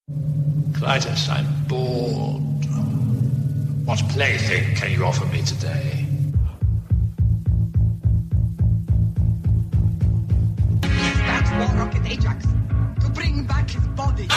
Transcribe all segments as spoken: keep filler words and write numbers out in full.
Clytus, I'm bored. What plaything can you offer me today? That's War Rocket Ajax to bring back his body.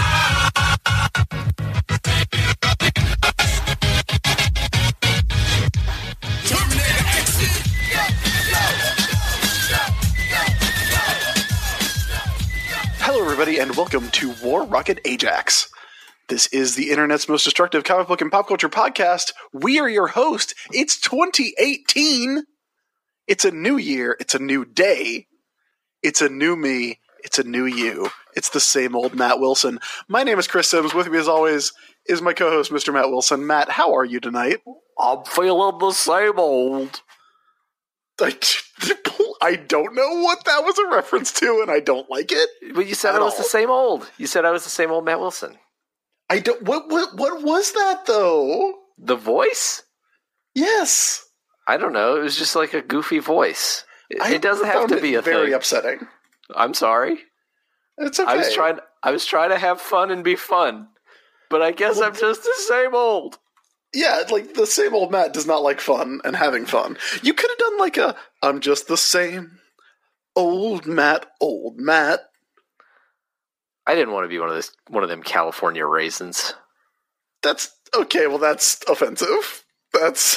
Hello, everybody, and welcome to War Rocket Ajax. This is the internet's most destructive comic book and pop culture podcast. We are your host. It's twenty eighteen. It's a new year. It's a new day. It's a new me. It's a new you. It's the same old Matt Wilson. My name is Chris Sims. With me, as always, is my co-host, Mister Matt Wilson. Matt, how are you tonight? I'm feeling the same old. I, I don't know what that was a reference to, and I don't like it. But you said I was all. the same old. You said I was the same old Matt Wilson. I don't. What? What? What was that though? The voice? Yes. I don't know. It was just like a goofy voice. It, I it doesn't have found to it be a very thing. upsetting. I'm sorry. It's okay. I was trying. I was trying to have fun and be fun, but I guess Well, I'm just the same old. Yeah, like the same old Matt does not like fun and having fun. You could have done like a I'm just the same old Matt, old Matt. I didn't want to be one of this one of them California raisins. That's okay, well that's offensive. That's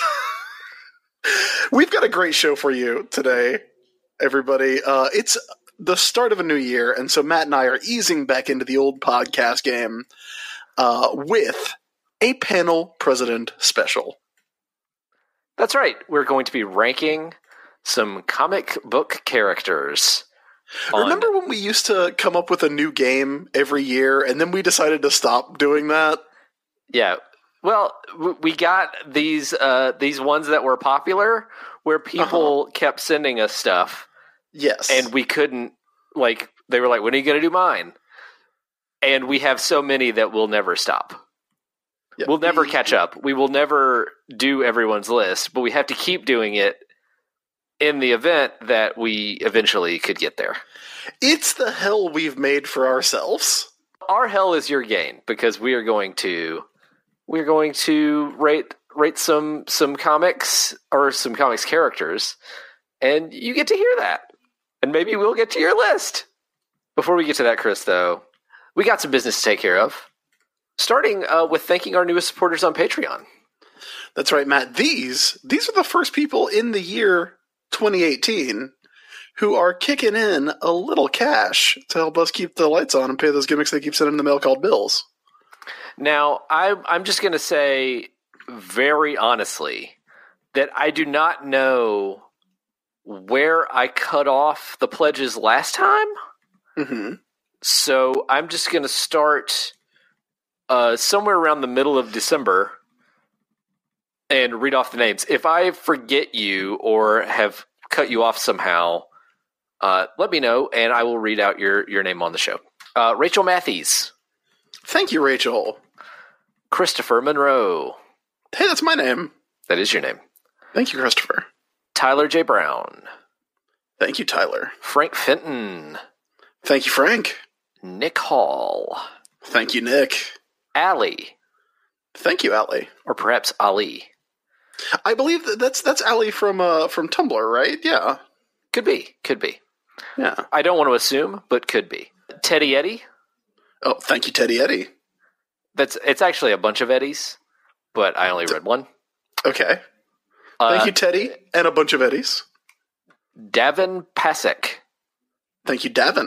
We've got a great show for you today, everybody. Uh it's the start of a new year, and so Matt and I are easing back into the old podcast game uh with a panel president special. That's right. We're going to be ranking some comic book characters. on- Remember when we used to come up with a new game every year, and then we decided to stop doing that? Yeah. Well, w- we got these uh, these ones that were popular where people kept sending us stuff, Yes. and we couldn't, like, they were like, when are you going to do mine? And we have so many that we'll never stop. Yeah, We'll never the- catch up. We will never do everyone's list, but we have to keep doing it in the event that we eventually could get there. It's the hell we've made for ourselves. Our hell is your gain, because we are going to we're going to rate rate some some comics or some comics characters, and you get to hear that. And maybe we'll get to your list. Before we get to that, Chris, though, we got some business to take care of. Starting uh, with thanking our newest supporters on Patreon. That's right, Matt. These these are the first people in the year twenty eighteen who are kicking in a little cash to help us keep the lights on and pay those gimmicks they keep sending in the mail called bills. Now, I, I'm just going to say very honestly that I do not know where I cut off the pledges last time. Mm-hmm. So I'm just going to start uh, somewhere around the middle of December and read off the names. If I forget you or have cut you off somehow, uh, let me know, and I will read out your, your name on the show. Uh, Rachel Matthews. Thank you, Rachel. Christopher Monroe. Hey, that's my name. That is your name. Thank you, Christopher. Tyler J. Brown. Thank you, Tyler. Frank Fenton. Thank you, Frank. Nick Hall. Thank you, Nick. Allie. Thank you, Allie. Or perhaps Ali. I believe that that's that's Allie from uh from Tumblr, right? Yeah, Could be. Could be. yeah. I don't want to assume, but could be. Teddy Eddy. Oh, thank you, Teddy Eddy. That's it's actually a bunch of Eddies, but I only read one. Okay. Uh, Thank you, Teddy, and a bunch of Eddies. Davin Pasek. Thank you, Davin.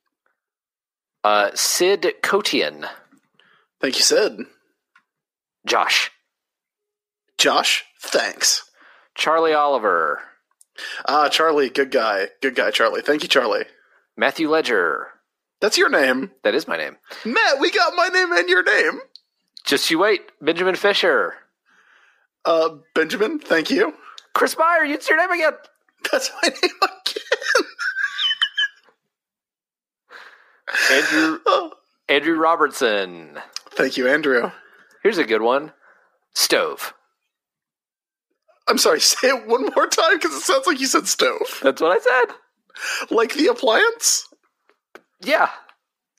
Uh, Sid Kotian. Thank you, Sid. Josh. Josh, thanks. Charlie Oliver. Ah, Charlie, good guy. Good guy, Charlie. Thank you, Charlie. Matthew Ledger. That's your name. That is my name. Matt, we got my name and your name. Just you wait. Benjamin Fisher. Uh, Benjamin, thank you. Chris Meyer, it's your name again. That's my name again. Andrew Oh, Andrew Robertson. thank you, Andrew. Here's a good one. Stove. I'm sorry, say it one more time because it sounds like you said stove. That's what I said. Like the appliance? Yeah.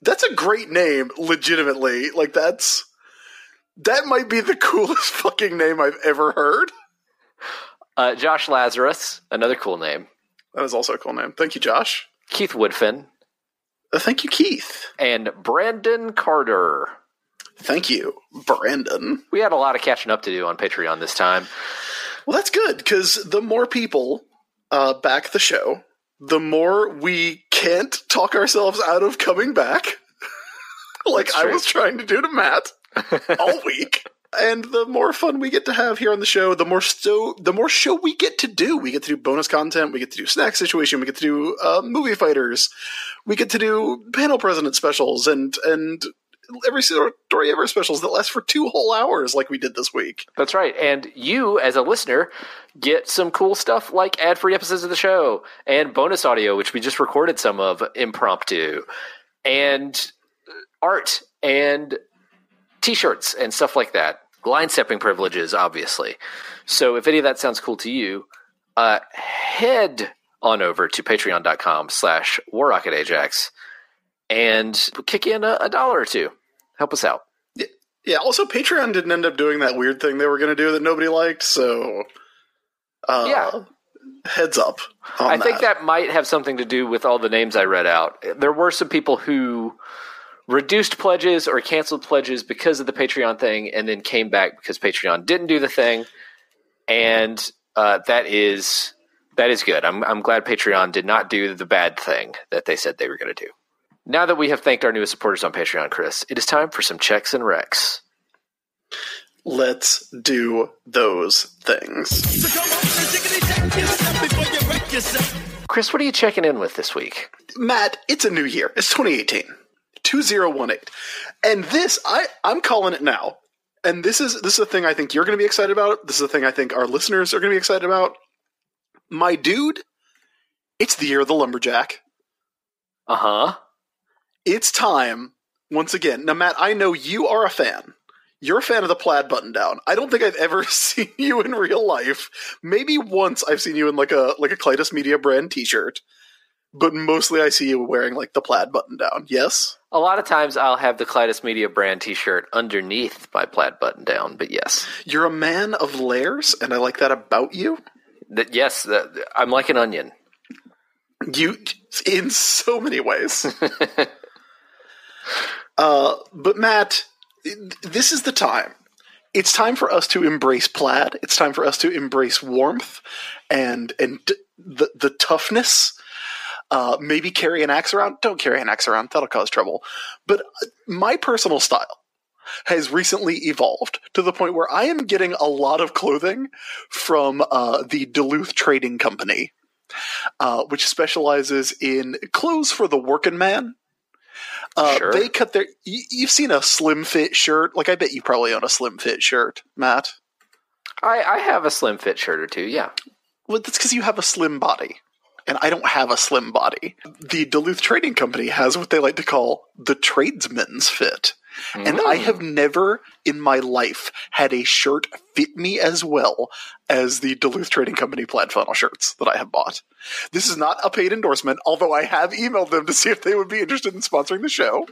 That's a great name, legitimately. Like, that's... That might be the coolest fucking name I've ever heard. Uh, Josh Lazarus, another cool name. That is also a cool name. Thank you, Josh. Keith Woodfin. Uh, thank you, Keith. And Brandon Carter. Thank you, Brandon. We had a lot of catching up to do on Patreon this time. Well, that's good, because the more people uh, back the show, the more we can't talk ourselves out of coming back, like I was trying to do to Matt all week. And the more fun we get to have here on the show, the more sto- the more show we get to do. We get to do bonus content, we get to do snack situation, we get to do uh, movie fighters, we get to do panel president specials, and and every story ever specials that last for two whole hours like we did this week. That's right. And you, as a listener, get some cool stuff like ad-free episodes of the show and bonus audio, which we just recorded some of impromptu, and art and t-shirts and stuff like that. Line stepping privileges, obviously. So if any of that sounds cool to you, uh, head on over to patreon.com slash warrocketajax and kick in a, a dollar or two. Help us out. Yeah, yeah, also Patreon didn't end up doing that weird thing they were going to do that nobody liked, so uh, yeah. heads up on I that. think that might have something to do with all the names I read out. There were some people who reduced pledges or canceled pledges because of the Patreon thing and then came back because Patreon didn't do the thing. And uh, that is that is good. I'm I'm glad Patreon did not do the bad thing that they said they were going to do. Now that we have thanked our newest supporters on Patreon, Chris, it is time for some checks and recs. Let's do those things. Chris, what are you checking in with this week? Matt, it's a new year. It's twenty eighteen. two thousand eighteen. And this, I, I'm calling it now. And this is this is a thing I think you're going to be excited about. This is a thing I think our listeners are going to be excited about. My dude, it's the year of the lumberjack. Uh-huh. It's time, once again. Now, Matt, I know you are a fan. You're a fan of the plaid button-down. I don't think I've ever seen you in real life. Maybe once I've seen you in like a like a Clytus Media brand t-shirt. But mostly I see you wearing like the plaid button-down. Yes? A lot of times I'll have the Clytus Media brand t-shirt underneath my plaid button-down, but yes. You're a man of layers, and I like that about you. That yes, that, I'm like an onion. You, in so many ways. uh, but Matt, this is the time. It's time for us to embrace plaid. It's time for us to embrace warmth and and the the toughness. Uh, maybe carry an axe around. Don't carry an axe around. That'll cause trouble. But my personal style has recently evolved to the point where I am getting a lot of clothing from uh, the Duluth Trading Company, uh, which specializes in clothes for the working man. Uh, sure. They cut their. You, you've seen a slim fit shirt. Like I bet you probably own a slim fit shirt, Matt. I, I have a slim fit shirt or two. Yeah. Well, that's because you have a slim body. And I don't have a slim body. The Duluth Trading Company has what they like to call the tradesman's fit. Mm. And I have never in my life had a shirt fit me as well as the Duluth Trading Company plaid flannel shirts that I have bought. This is not a paid endorsement, although I have emailed them to see if they would be interested in sponsoring the show.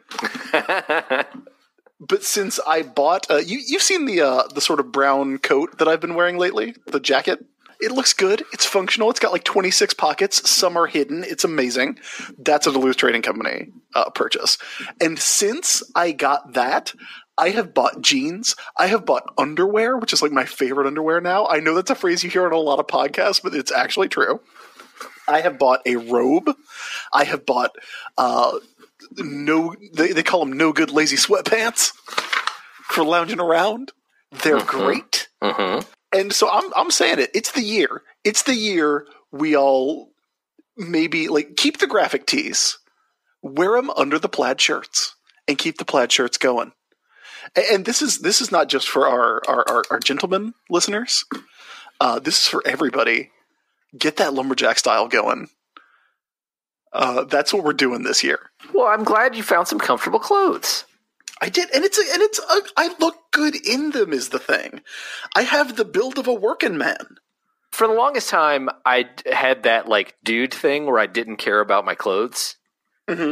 But since I bought, uh, you, you've seen the uh, the sort of brown coat that I've been wearing lately, the jacket. It looks good. It's functional. It's got like twenty-six pockets. Some are hidden. It's amazing. That's a Duluth Trading Company uh, purchase. And since I got that, I have bought jeans. I have bought underwear, which is like my favorite underwear now. I know that's a phrase you hear on a lot of podcasts, but it's actually true. I have bought a robe. I have bought uh, no. They, they call them no good lazy sweatpants for lounging around. They're mm-hmm. great. Mm-hmm. And so I'm I'm saying it. It's the year. It's the year we all maybe like keep the graphic tees, wear them under the plaid shirts, and keep the plaid shirts going. And, and this is this is not just for our our, our, our gentlemen listeners. Uh, this is for everybody. Get that lumberjack style going. Uh, that's what we're doing this year. Well, I'm glad you found some comfortable clothes. I did, and it's a, and it's a, I look good in them is the thing. I have the build of a working man. For the longest time, I had that like dude thing where I didn't care about my clothes. Mm-hmm.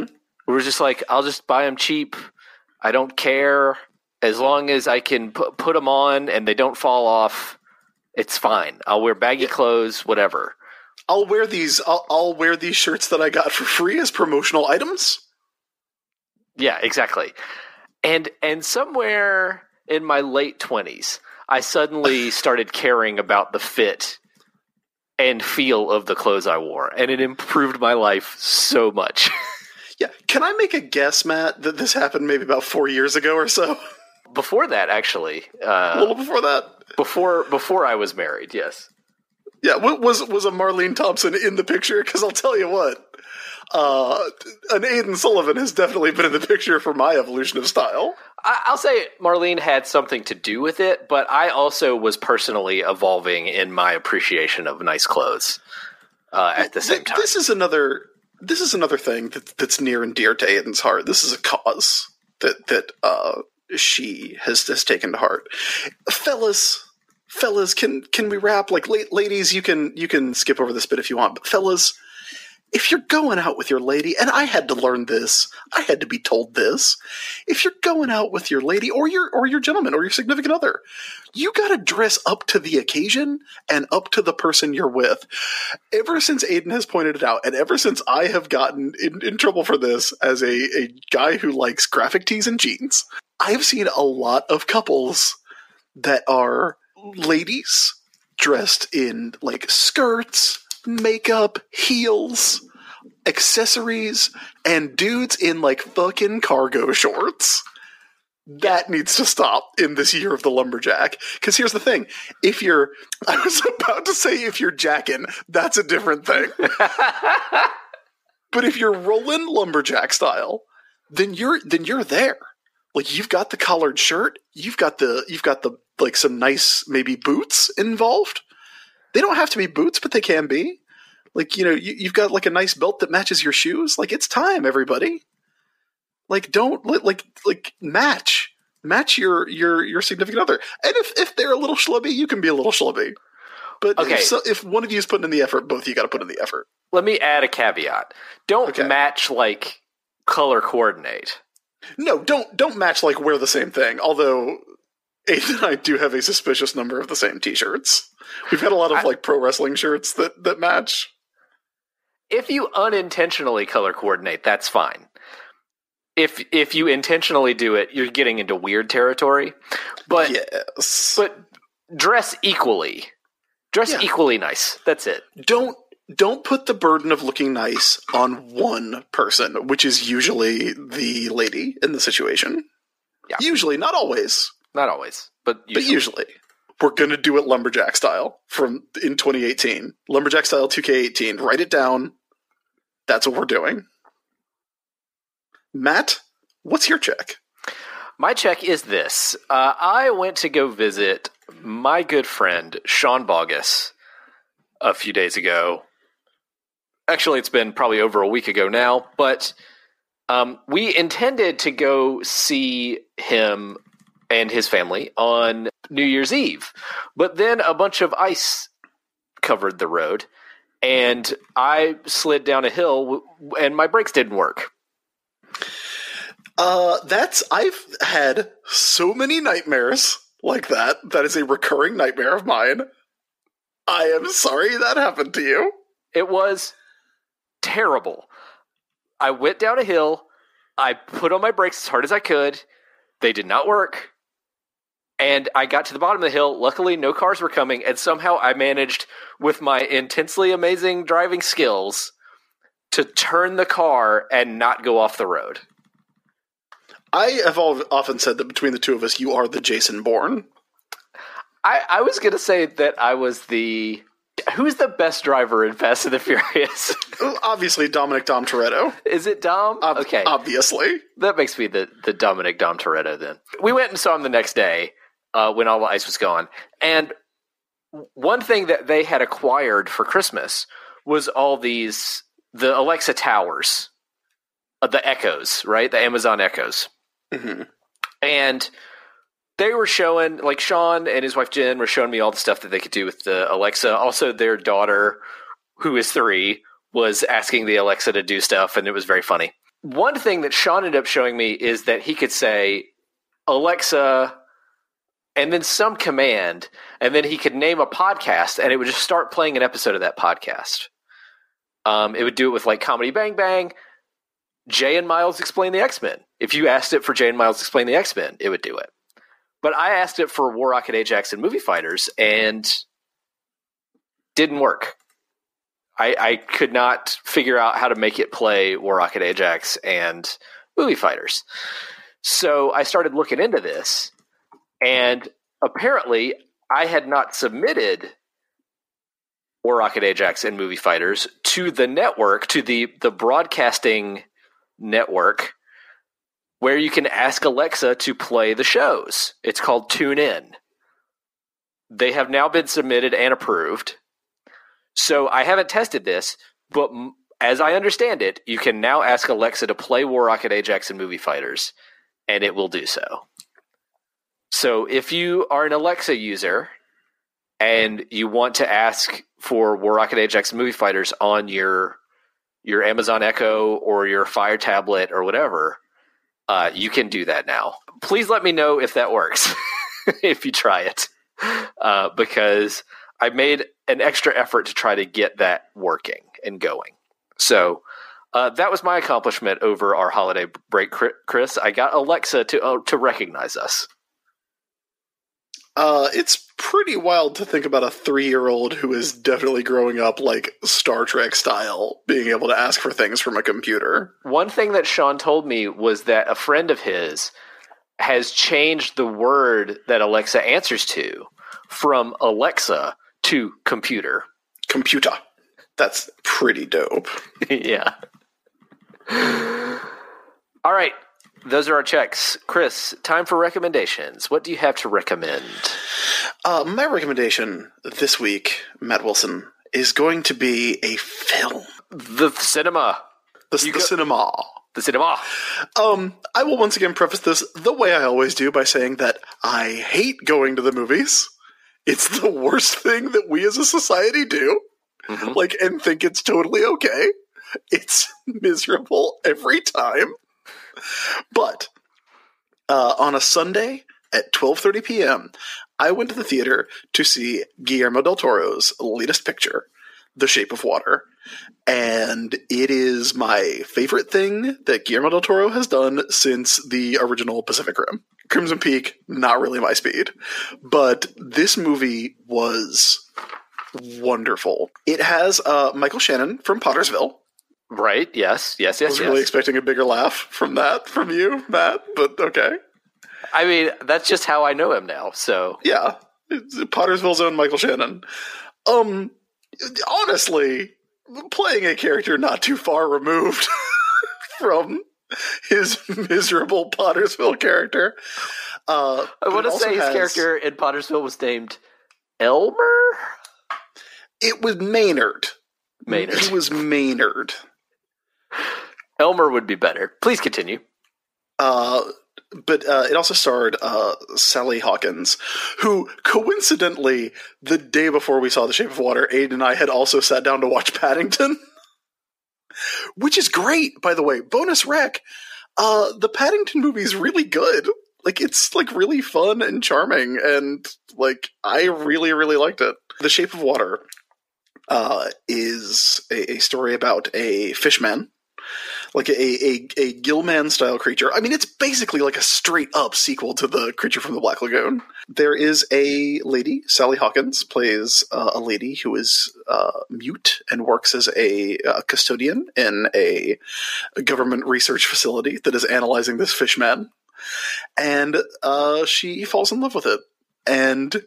We were just like, I'll just buy them cheap. I don't care. As long as I can put put them on and they don't fall off, it's fine. I'll wear baggy yeah. clothes, whatever. I'll wear these. I'll, I'll wear these shirts that I got for free as promotional items. Yeah, exactly. And and somewhere in my late twenties, I suddenly started caring about the fit and feel of the clothes I wore, and it improved my life so much. Yeah, can I make a guess, Matt, that this happened maybe about four years ago or so? Before that, actually. Uh, a little before that? Before before I was married, yes. Yeah, was was a Marlene Thompson in the picture? Because I'll tell you what, uh, an Aidan Sullivan has definitely been in the picture for my evolution of style. I, I'll say Marlene had something to do with it, but I also was personally evolving in my appreciation of nice clothes uh, at the same time. This is another this is another thing that, that's near and dear to Aidan's heart. This is a cause that that uh, she has, has taken to heart. Fellas, fellas, can can we wrap? Like, la- ladies, you can you can skip over this bit if you want, but fellas, if you're going out with your lady, and I had to learn this, I had to be told this, if you're going out with your lady or your or your gentleman or your significant other, you got to dress up to the occasion and up to the person you're with. Ever since Aidan has pointed it out, and ever since I have gotten in, in trouble for this as a, a guy who likes graphic tees and jeans, I've seen a lot of couples that are ladies dressed in like skirts, makeup, heels, accessories, and dudes in like fucking cargo shorts. That needs to stop in this year of the lumberjack. Because here's the thing. If you're, I was about to say if you're jacking, that's a different thing. But if you're rolling lumberjack style, then you're, then you're there. Like, you've got the collared shirt, you've got the, you've got the, like some nice maybe boots involved. They don't have to be boots, but they can be. Like, you know, you, you've got like a nice belt that matches your shoes. Like, it's time, everybody. Like, don't like like match match your your your significant other. And if if they're a little schlubby, you can be a little schlubby. But okay. if, so, if one of you is putting in the effort, both of you got to put in the effort. Let me add a caveat. Don't okay. match like color coordinate. No, don't don't match like wear the same thing. Although Aidan and I do have a suspicious number of the same T-shirts. We've got a lot of I, like pro wrestling shirts that that match. If you unintentionally color coordinate, that's fine. If if you intentionally do it, you're getting into weird territory. But yes. but dress equally. Dress yeah. equally nice. That's it. Don't don't put the burden of looking nice on one person, which is usually the lady in the situation. Yeah. Usually, not always. Not always, but usually. But usually. We're going to do it lumberjack style from in twenty eighteen. Lumberjack style two K eighteen. Write it down. That's what we're doing. Matt, what's your check? My check is this. Uh, I went to go visit my good friend, Sean Bogus, a few days ago. Actually, it's been probably over a week ago now, but um, we intended to go see him and his family on New Year's Eve. But then a bunch of ice covered the road, and I slid down a hill, and my brakes didn't work. Uh, that's, I've had so many nightmares like that. That is a recurring nightmare of mine. I am sorry that happened to you. It was terrible. I went down a hill. I put on my brakes as hard as I could. They did not work. And I got to the bottom of the hill. Luckily, no cars were coming. And somehow I managed, with my intensely amazing driving skills, to turn the car and not go off the road. I have often said that between the two of us, you are the Jason Bourne. I, I was going to say that I was the... Who's the best driver in Fast and the Furious? Obviously, Dominic Dom Toretto. Is it Dom? Ob- okay. Obviously. That makes me the, the Dominic Dom Toretto then. We went and saw him the next day uh, when all the ice was gone. And one thing that they had acquired for Christmas was all these... The Alexa Towers. Uh, the Echoes, right? The Amazon Echoes. Mm-hmm. And they were showing, like Sean and his wife Jen were showing me all the stuff that they could do with the Alexa. Also, their daughter, who is three, was asking the Alexa to do stuff, and it was very funny. one thing that Sean ended up showing me is that he could say, Alexa, and then some command, and then he could name a podcast, and it would just start playing an episode of that podcast. Um, it would do it with like Comedy Bang Bang, Jay and Miles Explain the X-Men. If you asked it for Jay and Miles Explain the X-Men, it would do it. But I asked it for War Rocket Ajax and Movie Fighters, and didn't work. I, I could not figure out how to make it play War Rocket Ajax and Movie Fighters. So I started looking into this, and apparently I had not submitted War Rocket Ajax and Movie Fighters to the network, to the, the broadcasting network, where you can ask Alexa to play the shows. It's called TuneIn. They have now been submitted and approved. So I haven't tested this, but as I understand it, you can now ask Alexa to play War Rocket Ajax and Movie Fighters, and it will do so. So if you are an Alexa user and you want to ask for War Rocket Ajax and Movie Fighters on your your Amazon Echo or your Fire tablet or whatever, uh, you can do that now. Please let me know if that works, if you try it, uh, because I made an extra effort to try to get that working and going. So uh, that was my accomplishment over our holiday break, Chris. I got Alexa to uh, to recognize us. Uh, it's pretty wild to think about a three-year-old who is definitely growing up like Star Trek style, being able to ask for things from a computer. One thing that Sean told me was that a friend of his has changed the word that Alexa answers to from Alexa to computer. Computer. That's pretty dope. Yeah. All right. Those are our checks. Chris, time for recommendations. What do you have to recommend? Uh, my recommendation this week, Matt Wilson, is going to be a film. The cinema. The, the go- cinema. The cinema. Um, I will once again preface this the way I always do by saying that I hate going to the movies. It's the worst thing that we as a society do. Mm-hmm. Like, and think it's totally okay. It's miserable every time. But uh, on a Sunday at twelve thirty p.m., I went to the theater to see Guillermo del Toro's latest picture, The Shape of Water. And it is my favorite thing that Guillermo del Toro has done since the original Pacific Rim. Crimson Peak, not really my speed. But this movie was wonderful. It has uh, Michael Shannon from Pottersville. Right, yes, yes, yes, I was yes. really expecting a bigger laugh from that, from you, Matt, but okay. I mean, that's just how I know him now, so. Yeah, it's Pottersville's own Michael Shannon. Um, honestly, playing a character not too far removed from his miserable Pottersville character. Uh, I want to say his has, character in Pottersville was named Elmer? It was Maynard. Maynard. He was Maynard. Elmer would be better. Please continue. Uh, but uh, it also starred uh, Sally Hawkins, who coincidentally, the day before we saw The Shape of Water, Aiden and I had also sat down to watch Paddington, which is great, by the way. Bonus rec, uh, the Paddington movie is really good. Like, it's like really fun and charming, and like I really, really liked it. The Shape of Water uh, is a, a story about a fishman. Like a, a, a Gilman-style creature. I mean, it's basically like a straight-up sequel to the Creature from the Black Lagoon. There is a lady, Sally Hawkins, plays uh, a lady who is uh, mute and works as a uh, custodian in a government research facility that is analyzing this fish man. And uh, she falls in love with it. And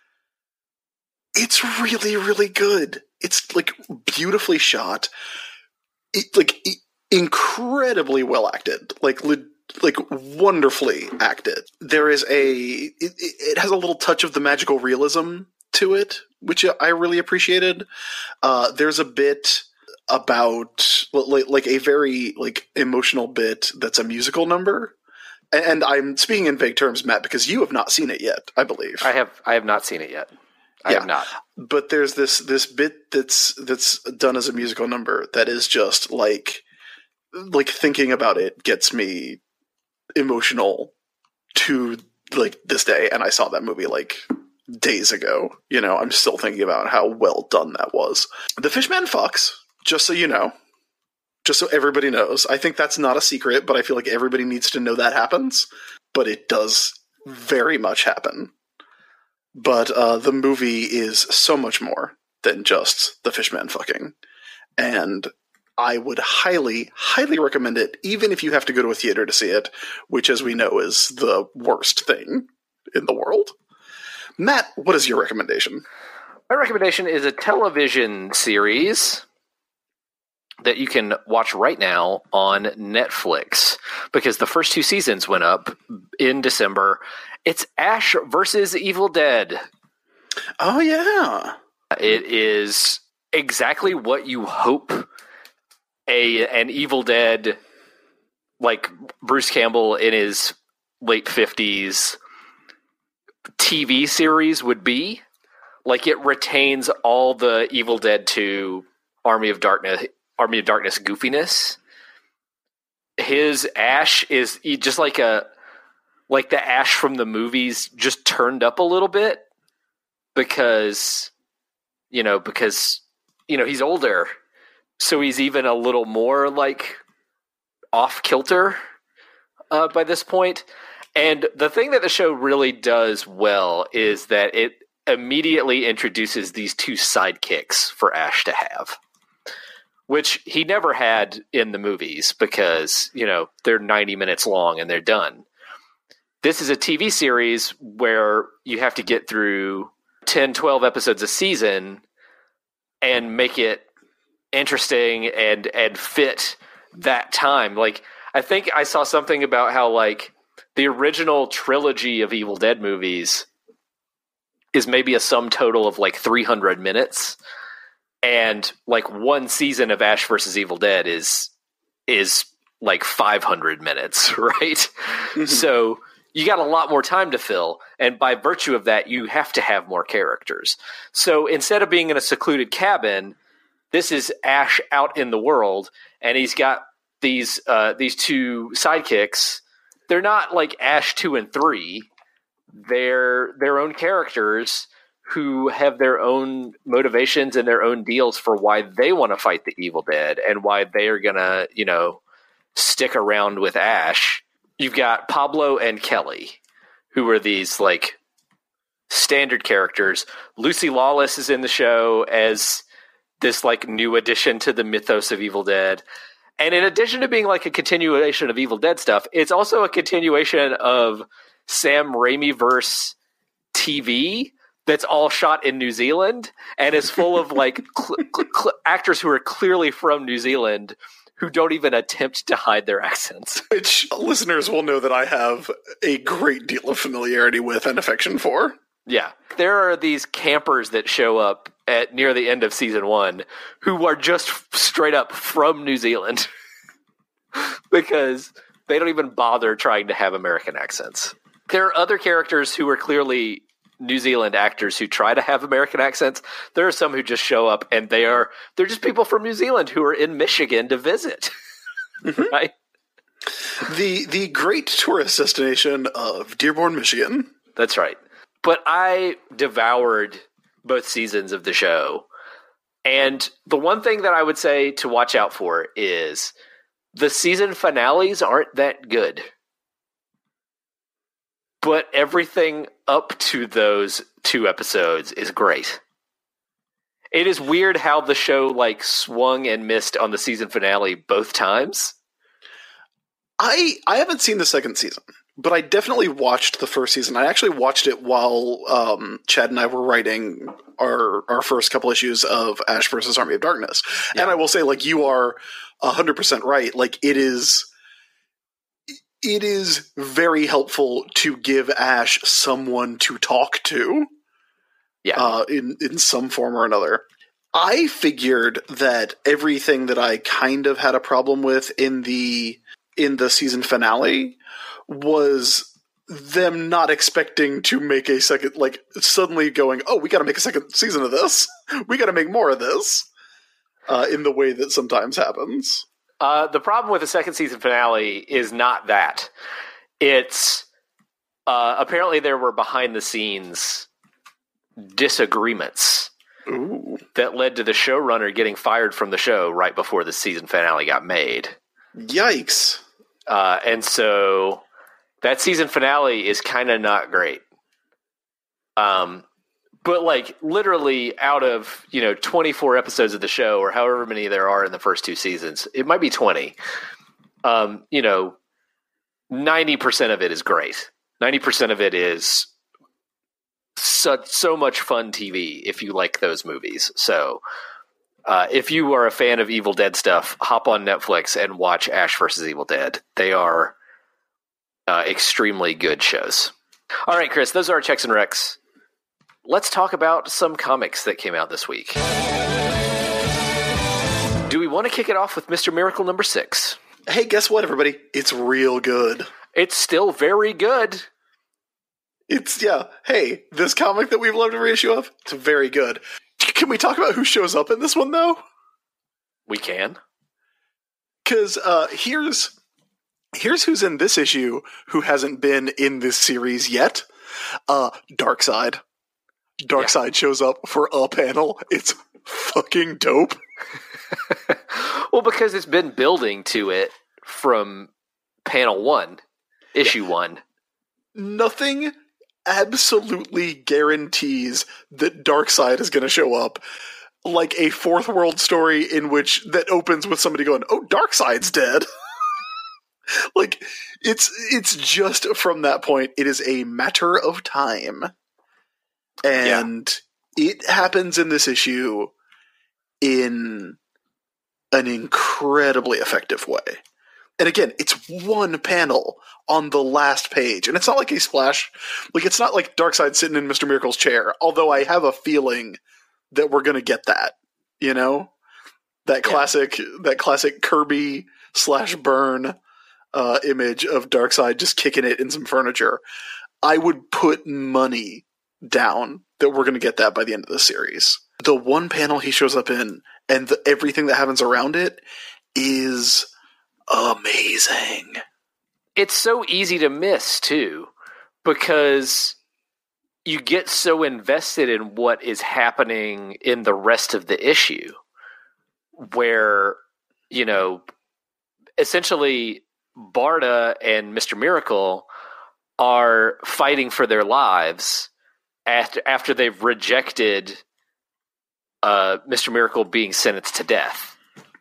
it's really, really good. It's, like, beautifully shot. It, like... It, incredibly well acted, like like wonderfully acted. There is a it, it has a little touch of the magical realism to it, which I really appreciated. Uh, there's a bit about like, like a very like emotional bit that's a musical number, and I'm speaking in vague terms, Matt, because you have not seen it yet, I believe. I have I have not seen it yet. I yeah. have not. But there's this this bit that's that's done as a musical number that is just like like thinking about it gets me emotional to like this day. And I saw that movie like days ago. You know, I'm still thinking about how well done that was. The Fishman fucks, just so you know. Just so everybody knows. I think that's not a secret, but I feel like everybody needs to know that happens. But it does very much happen. But uh, the movie is so much more than just the Fishman fucking. And I would highly, highly recommend it, even if you have to go to a theater to see it, which, as we know, is the worst thing in the world. Matt, what is your recommendation? My recommendation is a television series that you can watch right now on Netflix, because the first two seasons went up in December. It's Ash versus Evil Dead. Oh, yeah. It is exactly what you hope a an Evil Dead, like Bruce Campbell in his late fifties T V series would be. Like, it retains all the Evil Dead two Army of Darkness Army of Darkness goofiness. His Ash is just like a like the Ash from the movies, just turned up a little bit because you know because you know he's older, so he's even a little more like off kilter uh, by this point. And the thing that the show really does well is that it immediately introduces these two sidekicks for Ash to have, which he never had in the movies because, you know, they're ninety minutes long and they're done. This is a T V series where you have to get through ten, twelve episodes a season and make it interesting and, and fit that time. Like, I think I saw something about how, like, the original trilogy of Evil Dead movies is maybe a sum total of like three hundred minutes. And like one season of Ash versus Evil Dead is is like five hundred minutes, right? Mm-hmm. So you got a lot more time to fill, and by virtue of that, you have to have more characters. So instead of being in a secluded cabin, this is Ash out in the world, and he's got these uh, these two sidekicks. They're not like Ash two and three. They're their own characters who have their own motivations and their own deals for why they want to fight the Evil Dead and why they are going to, you know, stick around with Ash. You've got Pablo and Kelly, who are these, like, standard characters. Lucy Lawless is in the show as this, like, new addition to the mythos of Evil Dead. And in addition to being, like, a continuation of Evil Dead stuff, it's also a continuation of Sam Raimi-verse T V that's all shot in New Zealand and is full of like cl- cl- actors who are clearly from New Zealand who don't even attempt to hide their accents. Which listeners will know that I have a great deal of familiarity with and affection for. Yeah. There are these campers that show up at near the end of season one who are just straight up from New Zealand because they don't even bother trying to have American accents. There are other characters who are clearly New Zealand actors who try to have American accents. There are some who just show up and they are they're just people from New Zealand who are in Michigan to visit. Mm-hmm. Right? The the great tourist destination of Dearborn, Michigan. That's right. But I devoured both seasons of the show. And the one thing that I would say to watch out for is the season finales aren't that good. But everything up to those two episodes is great. It is weird how the show like swung and missed on the season finale both times. I I haven't seen the second season, but I definitely watched the first season. I actually watched it while um, Chad and I were writing our our first couple issues of Ash versus Army of Darkness. Yeah. And I will say, like, you are one hundred percent right. Like, it is... It is very helpful to give Ash someone to talk to, yeah, uh, in in some form or another. I figured that everything that I kind of had a problem with in the in the season finale was them not expecting to make a second, like suddenly going, oh, we got to make a second season of this. We got to make more of this, uh, in the way that sometimes happens. Uh, the problem with the second season finale is not that. It's uh, apparently there were behind the scenes disagreements Ooh. that led to the showrunner getting fired from the show right before the season finale got made. Yikes. Uh, and so that season finale is kind of not great. Um, but like literally out of, you know, twenty-four episodes of the show or however many there are in the first two seasons, it might be twenty. Um, you know, ninety percent of it is great. ninety percent of it is so, so much fun T V if you like those movies. So uh, if you are a fan of Evil Dead stuff, hop on Netflix and watch Ash versus Evil Dead. They are uh, extremely good shows. All right, Chris, those are our checks and recs. Let's talk about some comics that came out this week. Do we want to kick it off with Mister Miracle number six? Hey, guess what, everybody? It's real good. It's still very good. It's, yeah, hey, this comic that we've loved every issue of, it's very good. Can we talk about who shows up in this one, though? We can. Because uh, here's, here's who's in this issue who hasn't been in this series yet. Uh, Darkseid. Darkseid yeah. shows up for a panel. It's fucking dope. Well, because it's been building to it from panel one, issue yeah. one. Nothing absolutely guarantees that Darkseid is going to show up like a fourth world story in which that opens with somebody going, "Oh, Darkseid's dead." Like it's it's just from that point, it is a matter of time. And yeah. it happens in this issue in an incredibly effective way. And again, it's one panel on the last page. And it's not like a splash. Like, it's not like Darkseid sitting in Mister Miracle's chair. Although I have a feeling that we're going to get that. You know? That classic, yeah. that classic Kirby slash Byrne uh, image of Darkseid just kicking it in some furniture. I would put money down that we're going to get that by the end of the series. The one panel he shows up in and the, everything that happens around it is amazing. It's so easy to miss too, because you get so invested in what is happening in the rest of the issue where, you know, essentially Barda and Mister Miracle are fighting for their lives after after they've rejected uh, Mister Miracle being sentenced to death.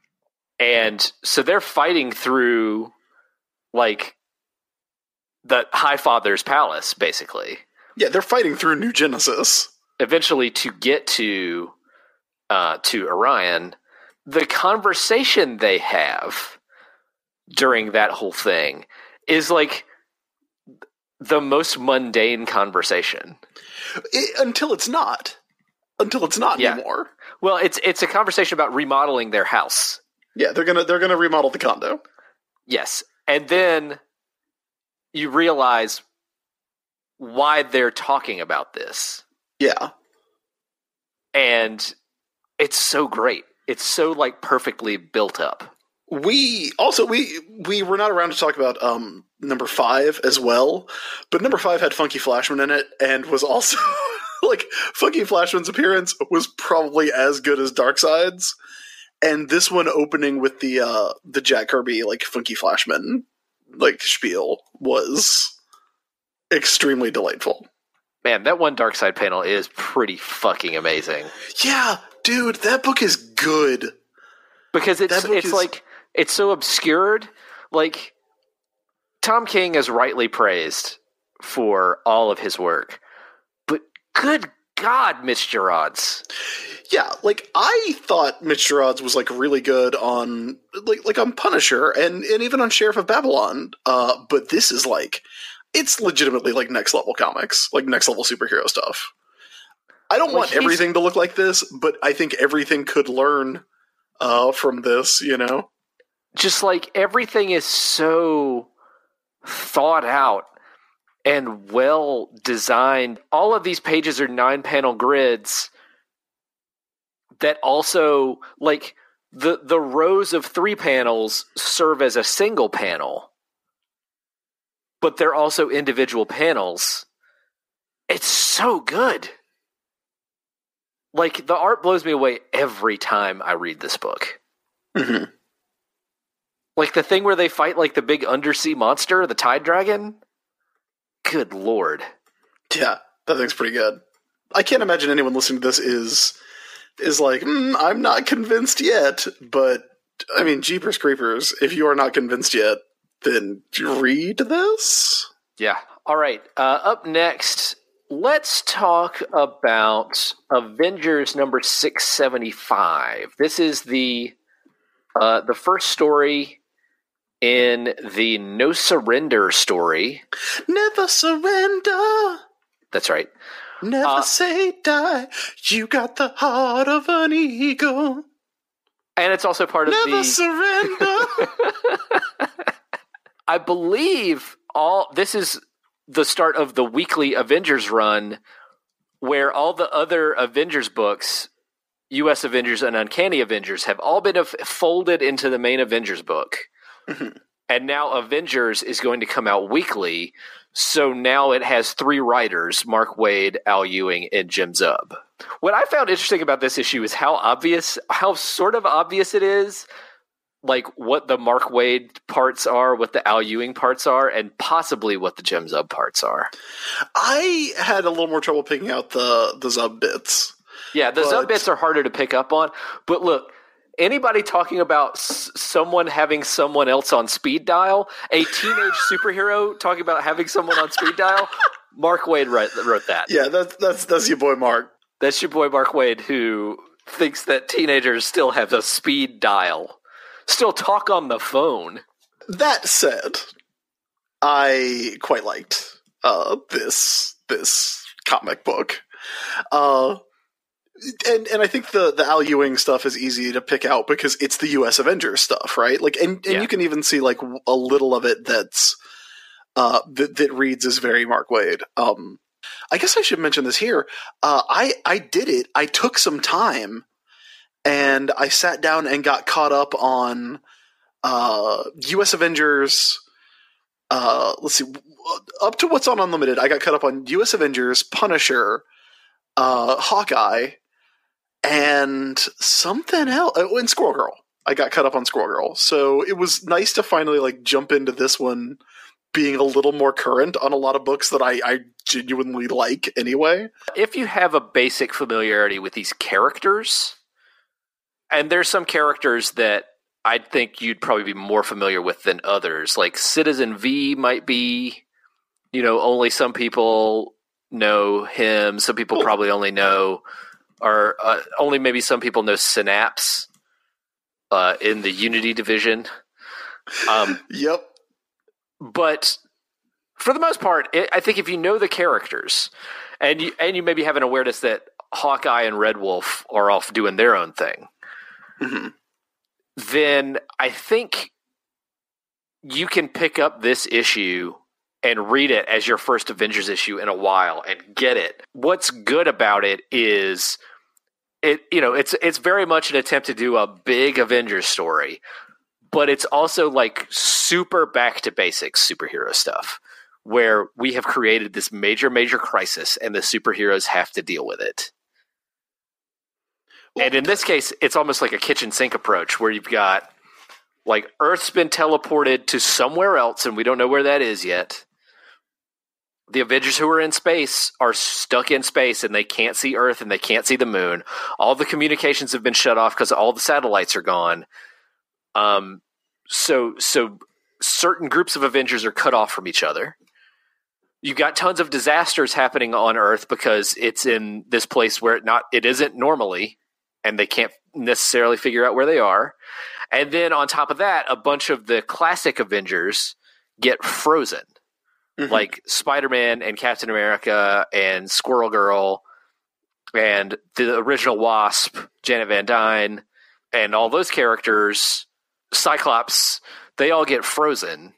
And so they're fighting through, like, the Highfather's palace, basically. Yeah, they're fighting through New Genesis. Eventually to get to uh, to Orion. The conversation they have during that whole thing is, like, the most mundane conversation. It, until it's not. Until it's not yeah. anymore. Well, it's it's a conversation about remodeling their house. Yeah, they're gonna they're gonna remodel the condo. Yes, and then you realize why they're talking about this. Yeah, and it's so great. It's so, like, perfectly built up. We also we we were not around to talk about um number five as well, but number five had Funky Flashman in it and was also like Funky Flashman's appearance was probably as good as Darkseid's. And this one opening with the uh, the Jack Kirby, like, Funky Flashman, like, spiel was extremely delightful. Man, that one Darkseid panel is pretty fucking amazing. Yeah, dude, that book is good. Because it's it's is... like, it's so obscured. Like, Tom King is rightly praised for all of his work. But good God, Mitch Gerads. Yeah, like, I thought Mitch Gerads was, like, really good on, like, like on Punisher and, and even on Sheriff of Babylon. Uh, but this is, like, it's legitimately, like, next level comics, like, next level superhero stuff. I don't like want everything to look like this, but I think everything could learn uh, from this, you know? Just, like, everything is so thought out and well designed. All of these pages are nine panel grids that also, like, the the rows of three panels serve as a single panel, but they're also individual panels. It's so good. Like, the art blows me away every time I read this book. Mm-hmm. Like, the thing where they fight, like, the big undersea monster, the Tide Dragon. Good lord. Yeah, that thing's pretty good. I can't imagine anyone listening to this is is like, mm, I'm not convinced yet. But, I mean, Jeepers Creepers, if you are not convinced yet, then read this? Yeah. All right. Uh, up next, let's talk about Avengers number six seventy-five. This is the uh, the first story in the No Surrender story. Never surrender. That's right. Never Uh, say die. You got the heart of an eagle. And it's also part of Never the... surrender. I believe all this is the start of the weekly Avengers run, where all the other Avengers books, U S Avengers and Uncanny Avengers, have all been af- folded into the main Avengers book. Mhm. And now Avengers is going to come out weekly, so now it has three writers, Mark Waid, Al Ewing, and Jim Zub. What I found interesting about this issue is how obvious, how sort of obvious it is, like what the Mark Waid parts are, what the Al Ewing parts are, and possibly what the Jim Zub parts are. I had a little more trouble picking out the, the Zub bits. Yeah, the But- Zub bits are harder to pick up on, but look, anybody talking about s- someone having someone else on speed dial, a teenage superhero talking about having someone on speed dial, Mark Waid wrote, wrote that. Yeah, that's that's that's your boy Mark. That's your boy Mark Waid, who thinks that teenagers still have a speed dial, still talk on the phone. That said, I quite liked uh, this this comic book. Uh, And and I think the, the Al Ewing stuff is easy to pick out because it's the U S Avengers stuff, right? Like, and, and Yeah. you can even see like a little of it that's uh that, that reads as very Mark Waid. Um, I guess I should mention this here. Uh, I I did it. I took some time, and I sat down and got caught up on uh U S Avengers. Uh, let's see, up to what's on Unlimited. I got caught up on U S Avengers, Punisher, uh, Hawkeye. And something else. Oh, and Squirrel Girl. I got caught up on Squirrel Girl. So it was nice to finally like jump into this one being a little more current on a lot of books that I, I genuinely like anyway. If you have a basic familiarity with these characters, and there's some characters that I think you'd probably be more familiar with than others, like Citizen V might be, you know, only some people know him. Some people Cool. probably only know, or uh, only maybe some people know Synapse uh, in the Unity division. Um, Yep. but for the most part, it, I think if you know the characters, and you and you maybe have an awareness that Hawkeye and Red Wolf are off doing their own thing, Mhm. then I think you can pick up this issue and read it as your first Avengers issue in a while and get it. What's good about it is it, you know, it's it's very much an attempt to do a big Avengers story, but it's also like super back to basics superhero stuff where we have created this major, major crisis and the superheroes have to deal with it. And in this case, it's almost like a kitchen sink approach where you've got like Earth's been teleported to somewhere else and we don't know where that is yet. The Avengers who are in space are stuck in space and they can't see Earth and they can't see the moon. All the communications have been shut off because all the satellites are gone. Um, so, so certain groups of Avengers are cut off from each other. You've got tons of disasters happening on Earth because it's in this place where it not it isn't normally, and they can't necessarily figure out where they are. And then on top of that, a bunch of the classic Avengers get frozen. Mhm. Like Spider-Man and Captain America and Squirrel Girl and the original Wasp, Janet Van Dyne, and all those characters, Cyclops, they all get frozen.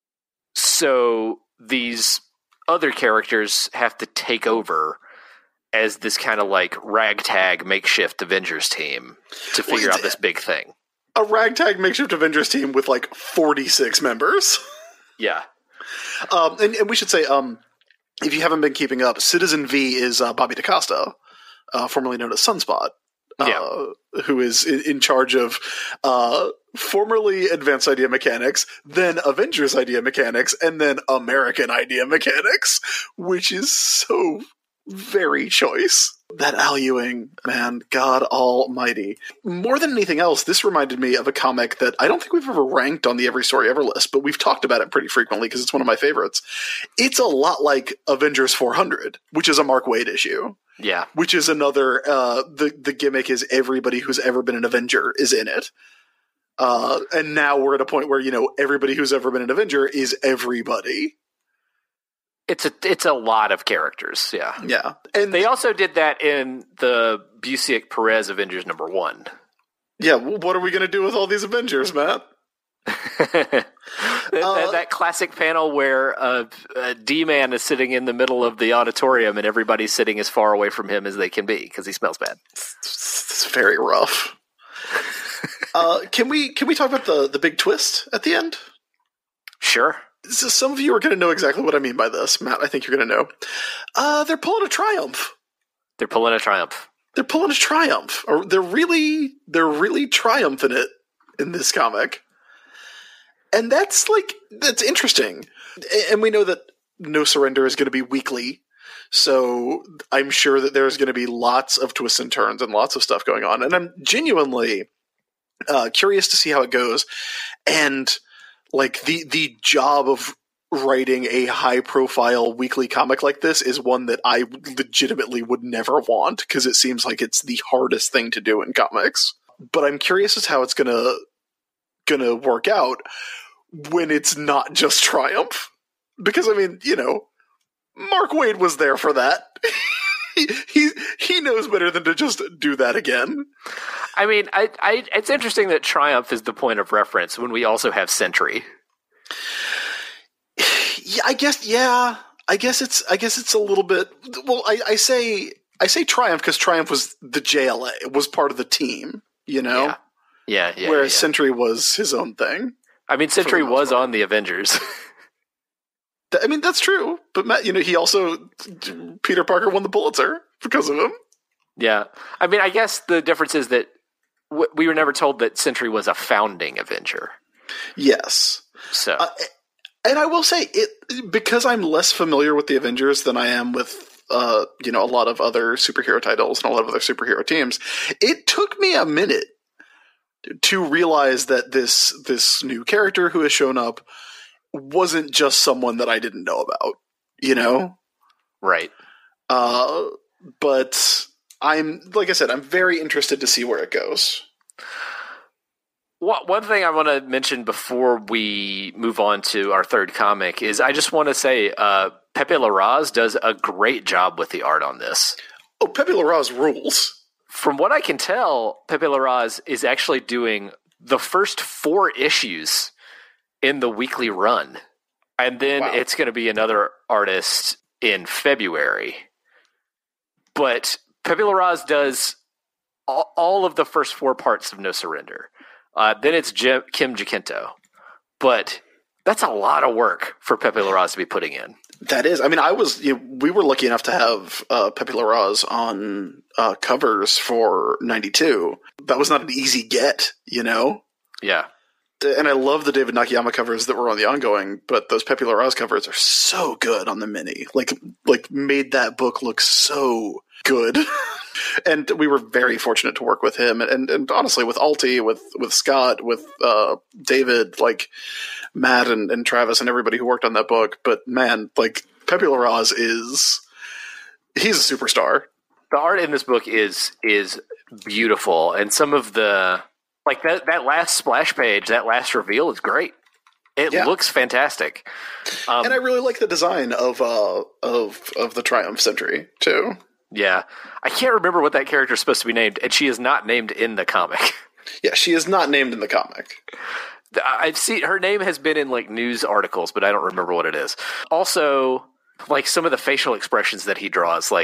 So these other characters have to take over as this kind of like ragtag makeshift Avengers team to figure Well, out this big thing. A ragtag makeshift Avengers team with like forty-six members. Yeah. Um, and, and we should say, um, if you haven't been keeping up, Citizen V is uh, Bobby DaCosta, uh, formerly known as Sunspot, uh, Yeah. who is in, in charge of uh, formerly Advanced Idea Mechanics, then Avengers Idea Mechanics, and then American Idea Mechanics, which is so very choice. That Al Ewing, man, God almighty. More than anything else, this reminded me of a comic that I don't think we've ever ranked on the Every Story Ever list, but we've talked about it pretty frequently because it's one of my favorites. It's a lot like Avengers four hundred, which is a Mark Waid issue. Yeah. Which is another, uh, the, the gimmick is everybody who's ever been an Avenger is in it. Uh, and now we're at a point where, you know, everybody who's ever been an Avenger is everybody. It's a it's a lot of characters, yeah. Yeah. And They also did that in the Busiek Perez Avengers number one. yeah, well, what are we going to do with all these Avengers, Matt? that, that, that classic panel where uh, a D-Man is sitting in the middle of the auditorium and everybody's sitting as far away from him as they can be because he smells bad. It's very rough. uh, can we can we talk about the, the big twist at the end? Sure. So some of you are going to know exactly what I mean by this. Matt, I think you're going to know. Uh, they're pulling a Triumph. They're pulling a Triumph. They're pulling a Triumph. Or they're really they're really triumphing it in this comic. And that's like that's interesting. And we know that No Surrender is going to be weekly. So I'm sure that there's going to be lots of twists and turns and lots of stuff going on. And I'm genuinely uh, curious to see how it goes. And like the the job of writing a high profile weekly comic like this is one that I legitimately would never want because it seems like it's the hardest thing to do in comics. But I'm curious as how it's gonna gonna work out when it's not just Triumph. Because I mean, you know, Mark Waid was there for that. he, he he knows better than to just do that again. I mean, I, I, it's interesting that Triumph is the point of reference when we also have Sentry. Yeah, I guess. Yeah, I guess it's. I guess it's a little bit. Well, I, I say I say Triumph because Triumph was the J L A, was part of the team. You know, Yeah, yeah, yeah. whereas yeah. Sentry was his own thing. I mean, Sentry for the most was part. on the Avengers. Th- I mean, that's true. But Matt, you know, he also Peter Parker won the Pulitzer because of him. Yeah. I mean, I guess the difference is that w- we were never told that Sentry was a founding Avenger. Yes. So, Uh, and I will say it because I'm less familiar with the Avengers than I am with uh, you know, a lot of other superhero titles and a lot of other superhero teams. It took me a minute to realize that this this new character who has shown up wasn't just someone that I didn't know about. You know, right. uh, but I'm like I said, I'm very interested to see where it goes. One one thing I want to mention before we move on to our third comic is I just want to say uh, Pepe Larraz does a great job with the art on this. Oh, Pepe Larraz rules. From what I can tell, Pepe Larraz is actually doing the first four issues in the weekly run. And then Wow. it's going to be another artist in February. But Pepe Larraz does all, all of the first four parts of No Surrender. Uh, then it's Jim, Kim Jacinto. But that's a lot of work for Pepe Larraz to be putting in. That is, I mean, I was, you know, we were lucky enough to have uh, Pepe Larraz on uh, covers for ninety-two. That was not an easy get, you know? Yeah. And I love the David Nakayama covers that were on the ongoing, but those Pepe Larraz covers are so good on the mini. Like, like made that book look so good. And we were very fortunate to work with him. And, and, and honestly, with Alti, with, with Scott, with uh, David, like Matt and, and Travis and everybody who worked on that book. But man, like Pepe Larraz is, he's a superstar. The art in this book is is beautiful. And some of the, like that, that last splash page, that last reveal is great. It Yeah. looks fantastic. Um, And I really like the design of uh, of of the Triumph Sentry, too. yeah. I can't remember what that character is supposed to be named, and she is not named in the comic. Yeah, she is not named in the comic. I've seen her name has been in like news articles, but I don't remember what it is. Also, like some of the facial expressions that he draws, like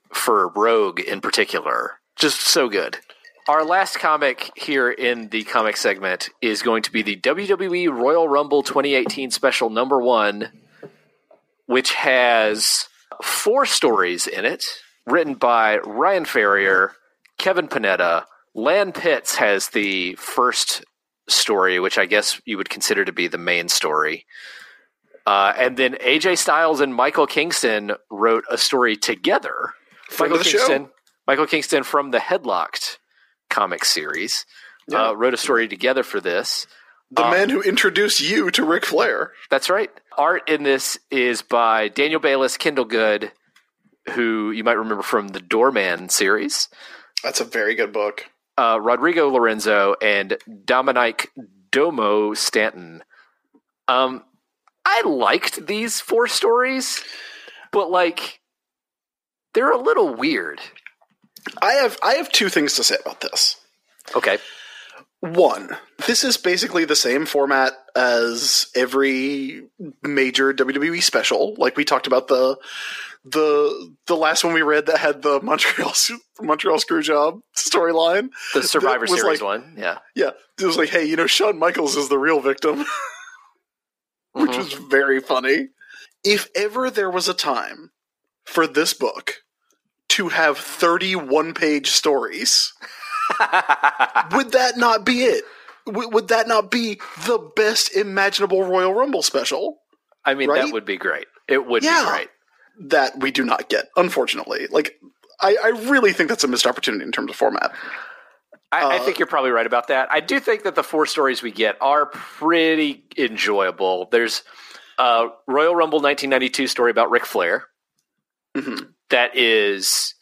for Rogue in particular. Just so good. Our last comic here in the comic segment is going to be the W W E Royal Rumble twenty eighteen special number one, which has four stories in it, written by Ryan Ferrier, Kevin Panetta. Lan Pitts has the first story, which I guess you would consider to be the main story. Uh, and then A J Styles and Michael Kingston wrote a story together. Friend Michael of the Kingston, show. Michael Kingston from the Headlocked comic series Yeah. uh, wrote a story together for this. The Uh, man who introduced you to Ric Flair. That's right. Art in this is by Daniel Bayliss, Kendall Good, who you might remember from the Doorman series, That's a very good book. uh, Rodrigo Lorenzo, and Dominique Domo Stanton. Um, I liked these four stories, but like they're a little weird. I have I have two things to say about this. Okay. One, this is basically the same format as every major W W E special. Like we talked about the the the last one we read that had the Montreal Montreal Screwjob storyline. The Survivor That was Series like- one, yeah. Yeah, it was like, hey, you know, Shawn Michaels is the real victim, which Mhm. was very funny. If ever there was a time for this book to have thirty-one page stories, would that not be it? W- would that not be the best imaginable Royal Rumble special I mean, Right? that would be great. It would Yeah. be great. that we do not get, unfortunately? Like, I, I really think that's a missed opportunity in terms of format. I, I Uh, think you're probably right about that. I do think that the four stories we get are pretty enjoyable. There's a Royal Rumble nineteen ninety-two story about Ric Flair Mhm. that is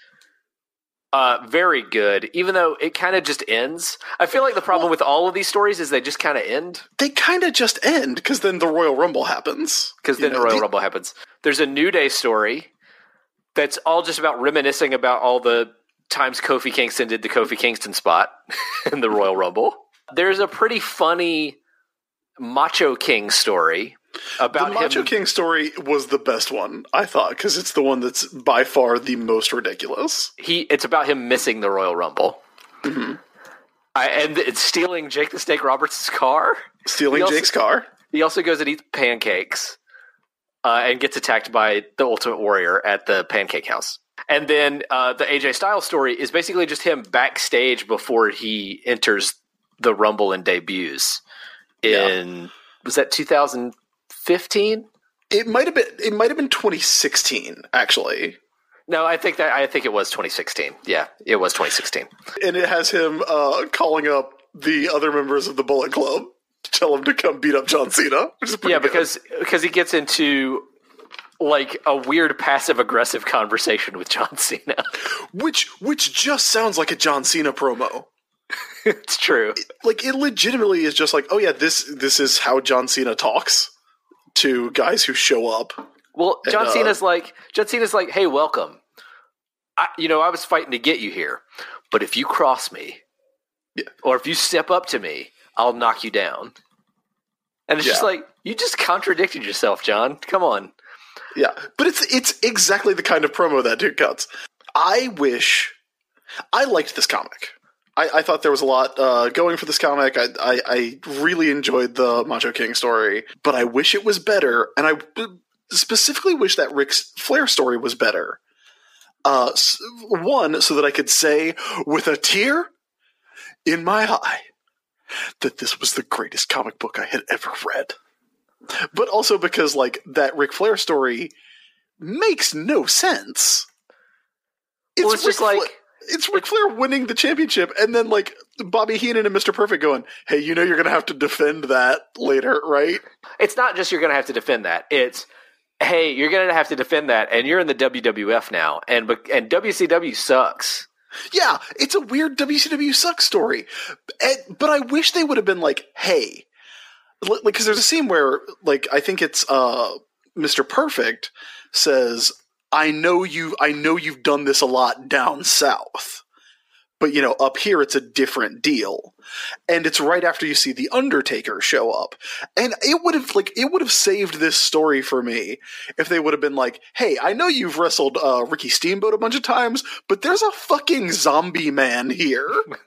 uh, very good, even though it kind of just ends. I feel like the problem with all of these stories is they just kind of end They kind of just end because then the Royal Rumble happens. because You then know, the Royal the- Rumble happens. There's a New Day story that's all just about reminiscing about all the times Kofi Kingston did the Kofi Kingston spot in the Royal Rumble. There's a pretty funny Macho King story The about Macho him. King story was the best one, I thought, because it's the one that's by far the most ridiculous. He it's about him missing the Royal Rumble. Mm-hmm. I, and it's stealing Jake the Snake Roberts' car. Stealing He also- Jake's car. He also goes and eats pancakes uh, and gets attacked by the Ultimate Warrior at the Pancake House. And then uh, the A J Styles story is basically just him backstage before he enters the Rumble and debuts. In was that two thousand fifteen? It might have been. It might have been twenty sixteen, actually, No, I think that I think it was twenty sixteen. Yeah, it was twenty sixteen. and it has him uh, calling up the other members of the Bullet Club to tell him to come beat up John Cena. Which is pretty Yeah, good. because because he gets into like a weird passive aggressive conversation with John Cena. which which just sounds like a John Cena promo. It's true. Like it legitimately is just like, oh yeah, this this is how John Cena talks to guys who show up. Well, John And, uh, Cena's like John Cena's like, "Hey, welcome. I, you know, I was fighting to get you here, but if you cross me, Yeah. or if you step up to me, I'll knock you down." And it's just Yeah. like you just contradicted yourself, John. Come on. Yeah, but it's it's exactly the kind of promo that dude cuts. I wish I liked this comic. I, I thought there was a lot uh, going for this comic. I, I I really enjoyed the Macho King story, but I wish it was better. And I specifically wish that Ric Flair story was better. Uh, s- one, so that I could say with a tear in my eye that this was the greatest comic book I had ever read. But also because, like, that Ric Flair story makes no sense. It's, Well, it's just Ric Fla- like- it's Ric Flair winning the championship, and then like Bobby Heenan and Mister Perfect going, "Hey, you know you're going to have to defend that later, right?" It's not just you're going to have to defend that. It's hey, you're going to have to defend that, and you're in the W W F now, and and W C W sucks. Yeah, it's a weird W C W sucks story, And- but I wish they would have been like, "Hey," like because there's a scene where like I think it's uh, Mister Perfect says, "I know you. I know you've done this a lot down south." but, you know, up here it's a different deal. And it's right after you see The Undertaker show up. And it would have, like, it would have saved this story for me if they would have been like, hey, I know you've wrestled uh, Ricky Steamboat a bunch of times, but there's a fucking zombie man here.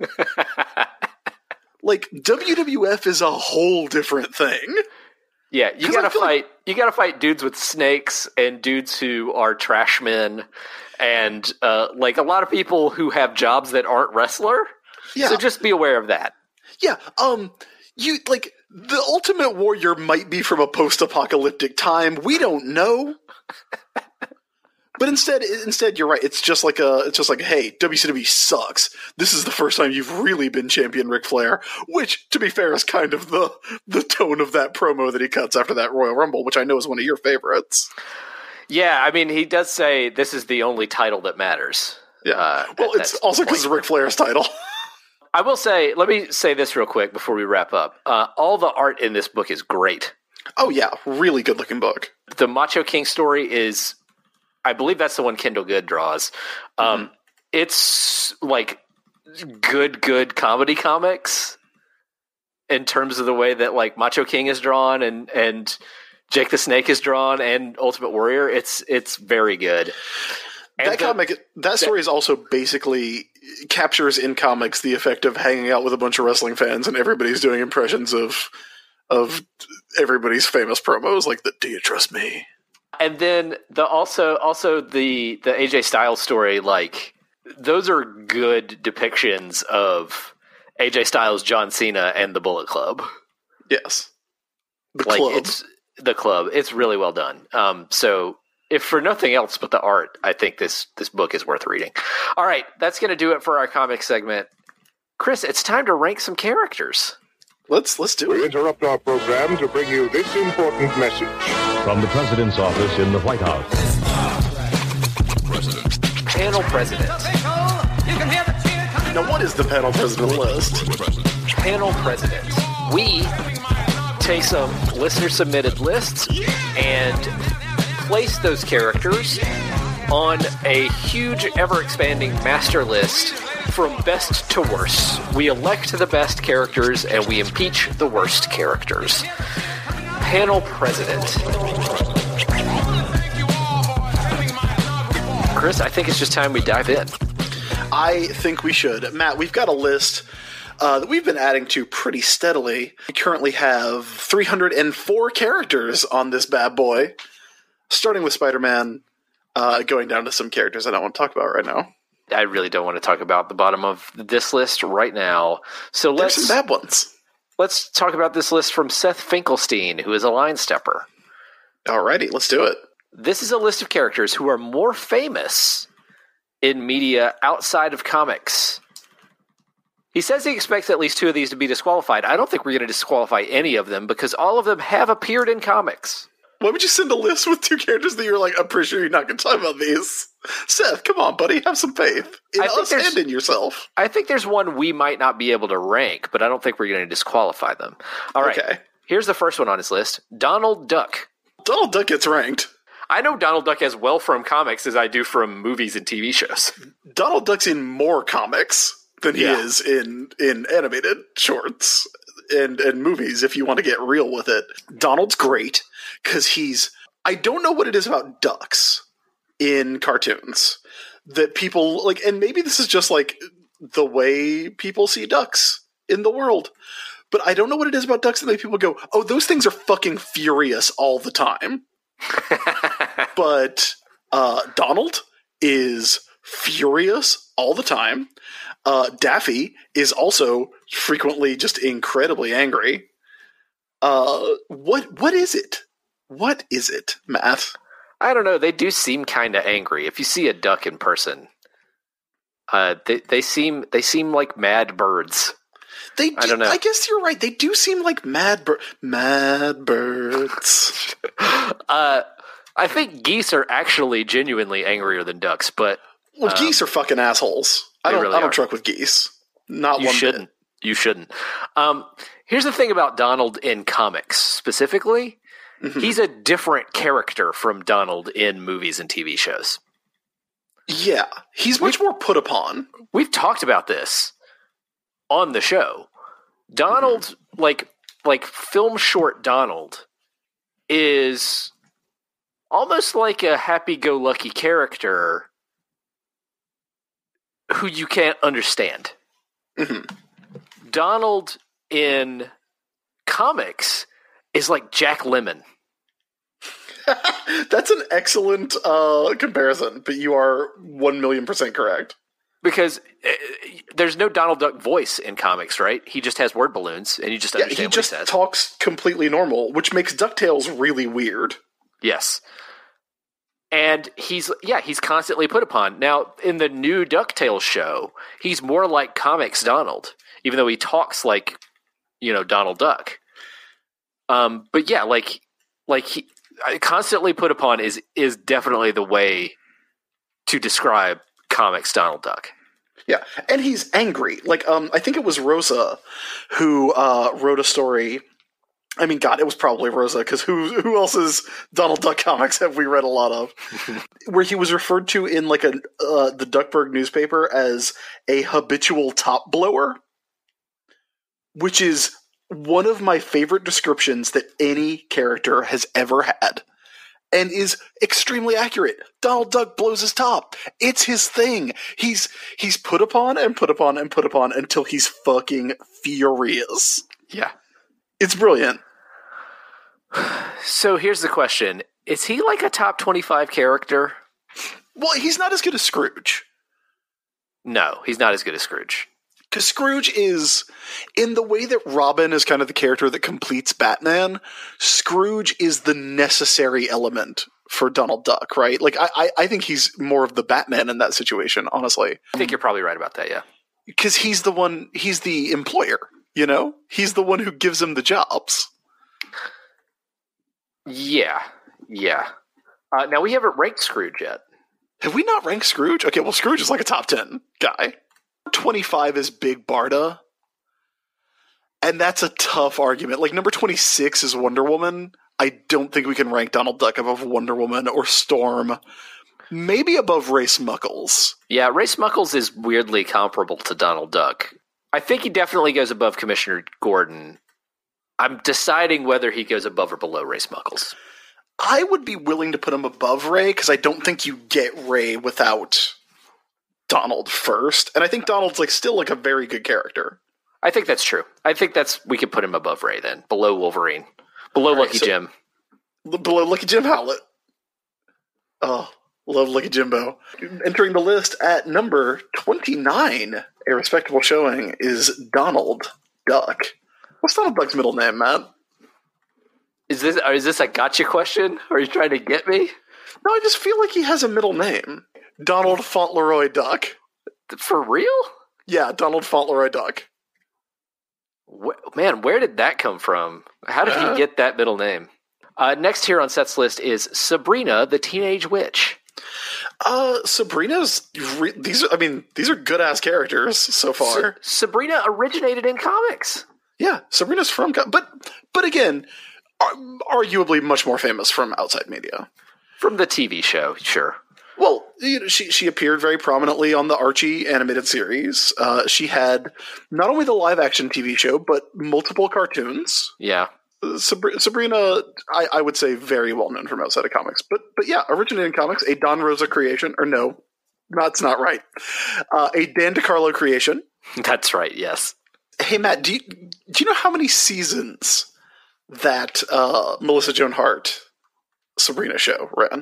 Like, W W F is a whole different thing. Yeah, you gotta fight. Like, you gotta fight dudes with snakes and dudes who are trash men, and uh, like a lot of people who have jobs that aren't wrestler. Yeah. So just be aware of that. Yeah. Um. You like the Ultimate Warrior might be from a post-apocalyptic time. We don't know. But instead, instead, you're right. It's just like a, it's just like, hey, W C W sucks. This is the first time you've really been champion, Ric Flair. Which, to be fair, is kind of the the tone of that promo that he cuts after that Royal Rumble, which I know is one of your favorites. Yeah, I mean, he does say this is the only title that matters. Yeah. Uh, well, that, it's also because it's Ric Flair's title. I will say, let me say this real quick before we wrap up. Uh, all the art in this book is great. Oh yeah, really good looking book. The Macho King story is. I believe that's the one Kendall Good draws. Um, mm-hmm. It's like good, good comedy comics in terms of the way that like Macho King is drawn and, and Jake the Snake is drawn and Ultimate Warrior. It's it's very good. And that the, comic, that story is also basically captures in comics the effect of hanging out with a bunch of wrestling fans and everybody's doing impressions of of everybody's famous promos, like the "Do you trust me?" And then the also also the the A J Styles story, like those are good depictions of A J Styles, John Cena, and the Bullet Club. Yes, the like club. It's the club. It's really well done. Um, so if for nothing else but the art, I think this this book is worth reading. All right, that's going to do it for our comic segment. Chris, it's time to rank some characters. Let's let's do it. We interrupt our program to bring you this important message. From the President's office in the White House. President. Panel President. Now, what is the Panel President list? Panel President. We take some listener-submitted lists and place those characters on a huge, ever-expanding master list from best to worst. We elect the best characters and we impeach the worst characters. Panel President. Chris, I think it's just time we dive in. I think we should. Matt, we've got a list uh, that we've been adding to pretty steadily. We currently have three hundred four characters on this bad boy, starting with Spider-Man, uh, going down to some characters I don't want to talk about right now. I really don't want to talk about the bottom of this list right now. So let's There's some bad ones. Let's talk about this list from Seth Finkelstein, who is a line stepper. Alrighty, let's do it. This is a list of characters who are more famous in media outside of comics. He says he expects at least two of these to be disqualified. I don't think we're going to disqualify any of them because all of them have appeared in comics. Why would you send a list with two characters that you're like, I'm pretty sure you're not going to talk about these? Seth, come on, buddy. Have some faith in us and in yourself. I think there's one we might not be able to rank, but I don't think we're going to disqualify them. All right. Okay. Here's the first one on his list. Donald Duck. Donald Duck gets ranked. I know Donald Duck as well from comics as I do from movies and T V shows. Donald Duck's in more comics than he yeah. is in, in animated shorts and, and movies, if you want to get real with it. Donald's great because he's... I don't know what it is about ducks in cartoons that people like, and maybe this is just like the way people see ducks in the world, but I don't know what it is about ducks that make people go, oh, those things are fucking furious all the time. But uh, Donald is furious all the time. Uh, Daffy is also frequently just incredibly angry. Uh, what what is it? What is it, Matt? I don't know. They do seem kind of angry. If you see a duck in person, uh, they they seem they seem like mad birds. They do, I don't know. I guess you're right. They do seem like mad bir- mad birds. uh, I think geese are actually genuinely angrier than ducks, but well, um, geese are fucking assholes. I don't. Really I don't are. truck with geese. Not you one shouldn't. bit. You shouldn't. Um, here's the thing about Donald in comics specifically. Mm-hmm. He's a different character from Donald in movies and T V shows. Yeah, he's much more put upon. We've talked about this on the show. Donald, mm-hmm. like like film short Donald, is almost like a happy-go-lucky character who you can't understand. Mm-hmm. Donald in comics is like Jack Lemmon. That's an excellent uh, comparison, but you are one million percent correct. Because uh, there's no Donald Duck voice in comics, right? He just has word balloons, and you just yeah, understand he what just he says. Talks completely normal, which makes DuckTales really weird. Yes. And he's, yeah, he's constantly put upon. Now, in the new DuckTales show, he's more like comics Donald, even though he talks like, you know, Donald Duck. Um, but yeah, like, like he constantly put upon is is definitely the way to describe comics Donald Duck. Yeah, and he's angry. Like, um, I think it was Rosa who uh, wrote a story. I mean, God, it was probably Rosa, because who who else's Donald Duck comics have we read a lot of? Where he was referred to in like a uh, the Duckburg newspaper as a habitual top blower, which is one of my favorite descriptions that any character has ever had, and is extremely accurate. Donald Duck blows his top. It's his thing. He's he's put upon and put upon and put upon until he's fucking furious. Yeah. It's brilliant. So here's the question. Is he like a top twenty-five character? Well, he's not as good as Scrooge. No, he's not as good as Scrooge. Because Scrooge is, in the way that Robin is kind of the character that completes Batman, Scrooge is the necessary element for Donald Duck, right? Like, I, I, I think he's more of the Batman in that situation, honestly. I think you're probably right about that, yeah. Because he's the one, he's the employer, you know? He's the one who gives him the jobs. Yeah, yeah. Uh, now, we haven't ranked Scrooge yet. Have we not ranked Scrooge? Okay, well, Scrooge is like a top ten guy. twenty-five is Big Barda, and that's a tough argument. Like, number twenty-six is Wonder Woman. I don't think we can rank Donald Duck above Wonder Woman or Storm. Maybe above Ray Smuggles. Yeah, Ray Smuggles is weirdly comparable to Donald Duck. I think he definitely goes above Commissioner Gordon. I'm deciding whether he goes above or below Ray Smuggles. I would be willing to put him above Ray, because I don't think you get Ray without Donald first. And I think Donald's like still like a very good character. I think that's true. I think that's we could put him above Ray then. Below Wolverine. Below All right, Lucky so, Jim. Below Lucky Jim Howlett. Oh, love Lucky Jimbo. Entering the list at number twenty-nine, a respectable showing, is Donald Duck. What's Donald Duck's middle name, Matt? Is this is this a gotcha question? Are you trying to get me? No, I just feel like he has a middle name. Donald Fauntleroy Duck. For real? Yeah, Donald Fauntleroy Duck. Wh- Man, where did that come from? How did Uh, he get that middle name? Uh, next here on Seth's list is Sabrina the Teenage Witch. Uh, Sabrina's. Re- these are, I mean, these are good ass characters so far. Sa- Sabrina originated in comics. Yeah, Sabrina's from, co- but but again, ar- arguably much more famous from outside media. From the T V show, sure. Well, you know, she she appeared very prominently on the Archie animated series. Uh, she had not only the live action T V show, but multiple cartoons. Yeah. Sabri- Sabrina, I, I would say, very well known from outside of comics. But but yeah, originated in comics, a Don Rosa creation, or no, that's not right. Uh, a Dan DeCarlo creation. That's right, yes. Hey, Matt, do you, do you know how many seasons that uh, Melissa Joan Hart Sabrina show ran?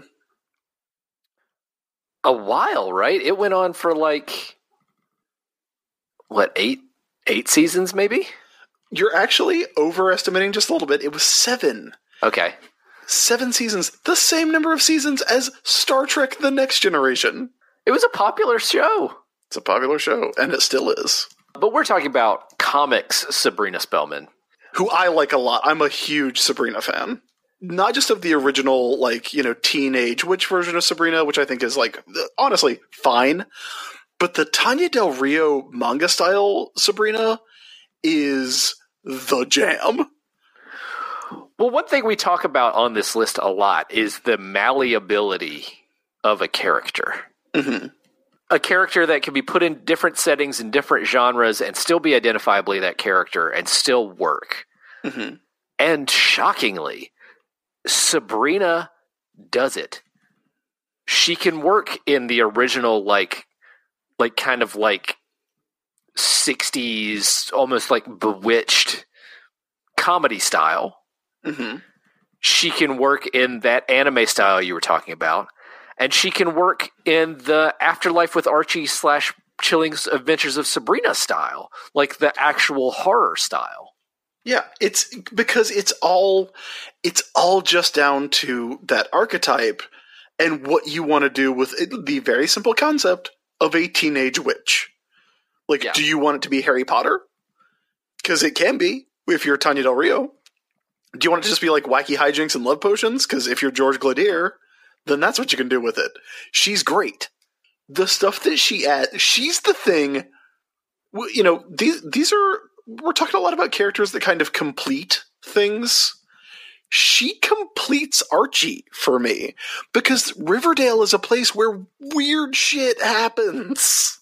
A while, right? It went on for like, what, eight? Eight seasons, maybe? You're actually overestimating just a little bit. It was seven. Okay. Seven seasons. The same number of seasons as Star Trek The Next Generation. It was a popular show. It's a popular show, and it still is. But we're talking about comics Sabrina Spellman. Who I like a lot. I'm a huge Sabrina fan. Not just of the original, like, you know, teenage witch version of Sabrina, which I think is, like, honestly, fine. But the Tanya Del Rio manga-style Sabrina is the jam. Well, one thing we talk about on this list a lot is the malleability of a character. Mm-hmm. A character that can be put in different settings and different genres and still be identifiably that character and still work. Mm-hmm. And shockingly, Sabrina does it. She can work in the original, like, like kind of like sixties, almost like Bewitched comedy style. Mm-hmm. She can work in that anime style you were talking about. And she can work in the Afterlife with Archie slash Chilling Adventures of Sabrina style, like the actual horror style. Yeah, it's because it's all it's all just down to that archetype and what you want to do with it, the very simple concept of a teenage witch. Like, Yeah. do you want it to be Harry Potter? Because it can be if you're Tanya Del Rio. Do you want it to just be like wacky hijinks and love potions? Because if you're George Gladier, then that's what you can do with it. She's great. The stuff that she adds, she's the thing. You know, these these are. We're talking a lot about characters that kind of complete things. She completes Archie for me because Riverdale is a place where weird shit happens.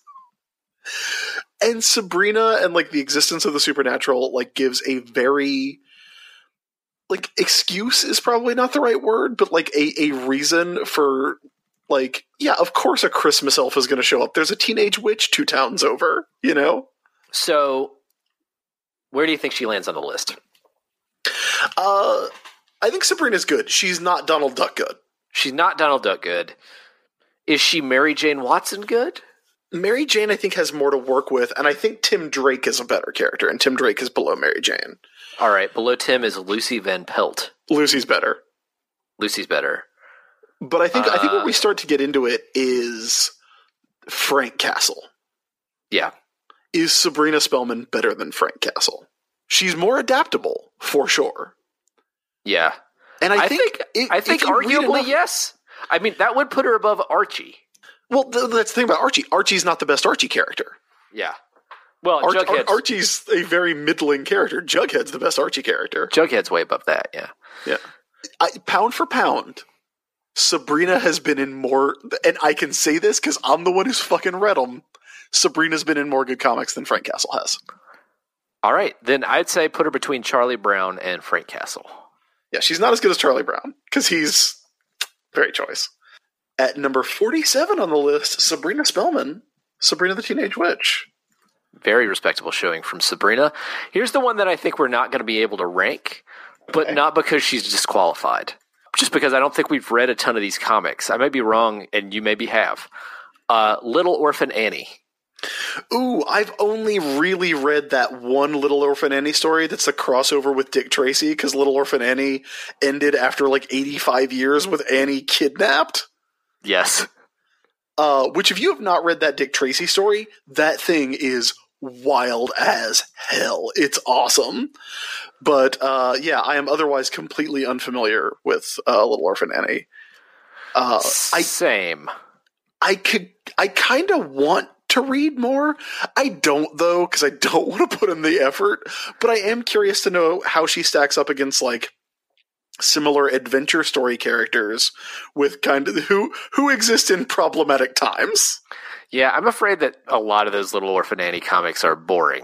And Sabrina and like the existence of the supernatural like gives a very like excuse is probably not the right word, but like a, a reason for like, yeah, of course a Christmas elf is going to show up. There's a teenage witch two towns over, you know? So, where do you think she lands on the list? Uh, I think Sabrina's good. She's not Donald Duck good. She's not Donald Duck good. Is she Mary Jane Watson good? Mary Jane, I think, has more to work with, and I think Tim Drake is a better character, and Tim Drake is below Mary Jane. All right, below Tim is Lucy Van Pelt. Lucy's better. Lucy's better. But I think I think Uh, where we start to get into it is Frank Castle. Yeah. Is Sabrina Spellman better than Frank Castle? She's more adaptable, for sure. Yeah. And I, I think, think, if- I think if you read arguably enough- yes. I mean, that would put her above Archie. Well, th- that's the thing about Archie. Archie's not the best Archie character. Yeah. Well, Ar- Jughead's, Ar- Archie's a very middling character. Jughead's the best Archie character. Jughead's way above that, yeah. Yeah. I, pound for pound, Sabrina has been in more, and I can say this because I'm the one who's fucking read them. Sabrina's been in more good comics than Frank Castle has. All right, then I'd say put her between Charlie Brown and Frank Castle. Yeah, she's not as good as Charlie Brown because he's very choice. At number forty-seven on the list, Sabrina Spellman, Sabrina the Teenage Witch. Very respectable showing from Sabrina. Here's the one that I think we're not going to be able to rank, but Okay. not because she's disqualified. Just because I don't think we've read a ton of these comics. I may be wrong, and you maybe have. Uh, Little Orphan Annie. Ooh, I've only really read that one Little Orphan Annie story that's the crossover with Dick Tracy, because Little Orphan Annie ended after like eighty-five years with Annie kidnapped. Yes. Uh, which, if you have not read that Dick Tracy story, that thing is wild as hell. It's awesome. But uh, yeah, I am otherwise completely unfamiliar with uh, Little Orphan Annie. Uh, I Same. I could I kind of want to read more. I don't though, because I don't want to put in the effort. But I am curious to know how she stacks up against like similar adventure story characters with kind of who who exist in problematic times. Yeah, I'm afraid that a lot of those Little Orphan Annie comics are boring.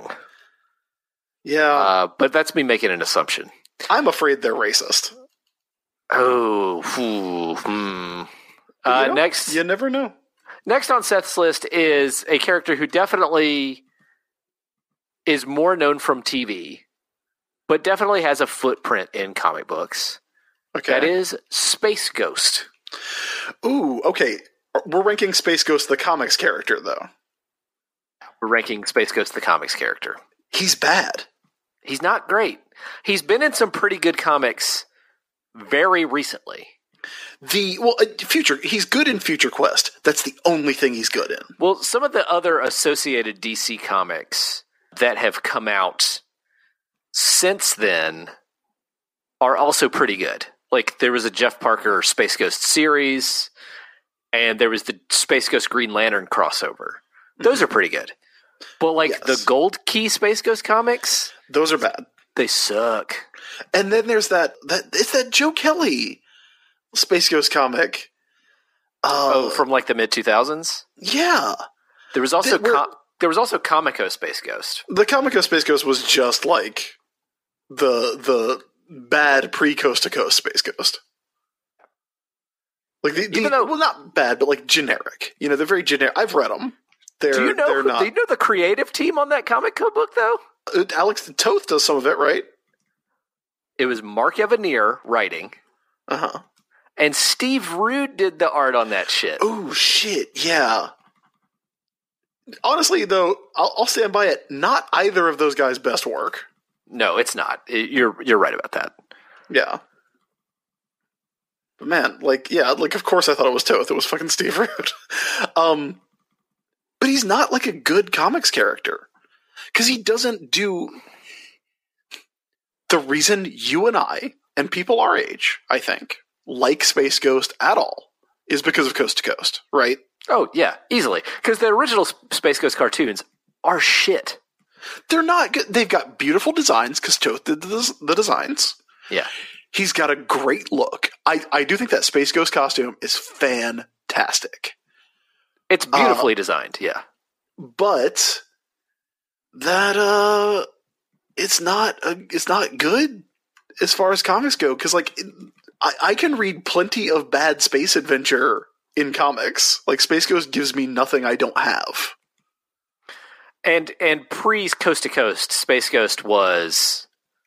Yeah, Uh, but that's me making an assumption. I'm afraid they're racist. Oh, phew, hmm. But Uh, you know, next, you never know. next on Seth's list is a character who definitely is more known from T V, but definitely has a footprint in comic books. Okay. That is Space Ghost. Ooh, okay. We're ranking Space Ghost the comics character though. We're ranking Space Ghost the comics character. He's bad. He's not great. He's been in some pretty good comics very recently. The well, uh, Future. He's good in Future Quest. That's the only thing he's good in. Well, some of the other associated D C comics that have come out since then are also pretty good. Like, there was a Jeff Parker Space Ghost series, and there was the Space Ghost Green Lantern crossover. Those are pretty good. But, like, Yes. the Gold Key Space Ghost comics, Those are bad. they suck. And then there's that that it's that Joe Kelly Space Ghost comic. Uh, oh, from like the mid two thousands. yeah. There was also They were- com- there was also Comico Space Ghost. The Comico Space Ghost was just like the the bad pre Coast to Coast Space Ghost. Like the, the Even though- well, not bad, but like generic. You know, they're very generic. I've read them. They're Do you know? they're who- not. Do you know the creative team on that Comico book though? Uh, Alex Toth does some of it, right? It was Mark Evanier writing, Uh huh. and Steve Rude did the art on that shit. Oh shit! Yeah. Honestly, though, I'll, I'll stand by it. Not either of those guys' best work. No, it's not. It- you're you're right about that. Yeah. But man, like, yeah, like, of course I thought it was Toth. It was fucking Steve Rude. um, but he's not, like, a good comics character. Because he doesn't do... The reason you and I, and people our age, I think, like Space Ghost at all, is because of Coast to Coast, right? Oh yeah, easily because the original S- Space Ghost cartoons are shit. They're not good. They've got beautiful designs, because Toth did the, the designs. Yeah, He's got a great look. I, I do think that Space Ghost costume is fantastic. it's beautifully designed. Yeah, But that uh it's not uh, it's not good as far as comics go, because like it, I, I can read plenty of bad space adventure in comics. Like Space Ghost gives me nothing I don't have. and and pre Coast to Coast, Space Ghost was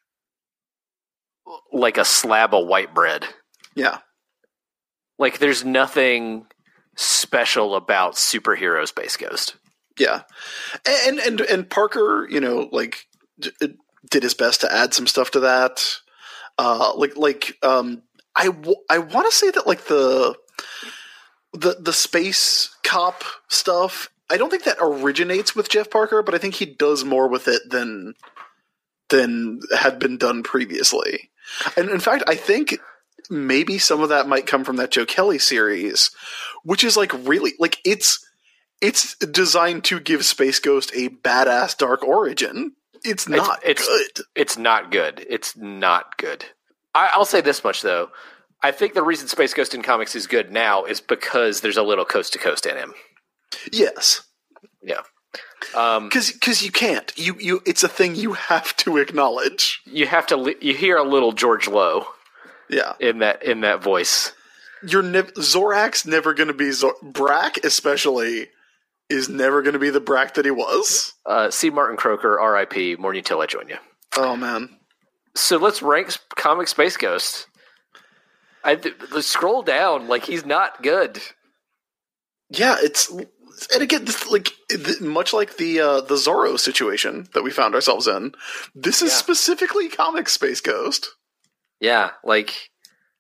like a slab of white bread. Yeah. Like there's nothing special about superhero Space Ghost. Yeah. And and and Parker, you know, like d- did his best to add some stuff to that. Uh like like um I w- I want to say that like the the the space cop stuff, I don't think that originates with Jeff Parker, but I think he does more with it than than had been done previously. And in fact, I think maybe some of that might come from that Joe Kelly series, which is like really like it's it's designed to give Space Ghost a badass dark origin. It's not it's, good. It's not good. It's not good. I, I'll say this much though. I think the reason Space Ghost in comics is good now is because there's a little Coast to Coast in him. Yes. Yeah. Um, Because because you can't. You you it's a thing you have to acknowledge. you have to. Li- you hear a little George Lowe Yeah. in that in that voice. You're nev- Zorak's never going to be Zor- Brack, especially is never going to be the Brack that he was. Uh, C. Martin Croker, R I P Morning till I join you. Oh man. So let's rank comic Space Ghost. I let's scroll down. Like he's not good. Yeah, it's and again, this, like th- much like the uh, the Zorro situation that we found ourselves in. This is Yeah. specifically comic Space Ghost. Yeah, like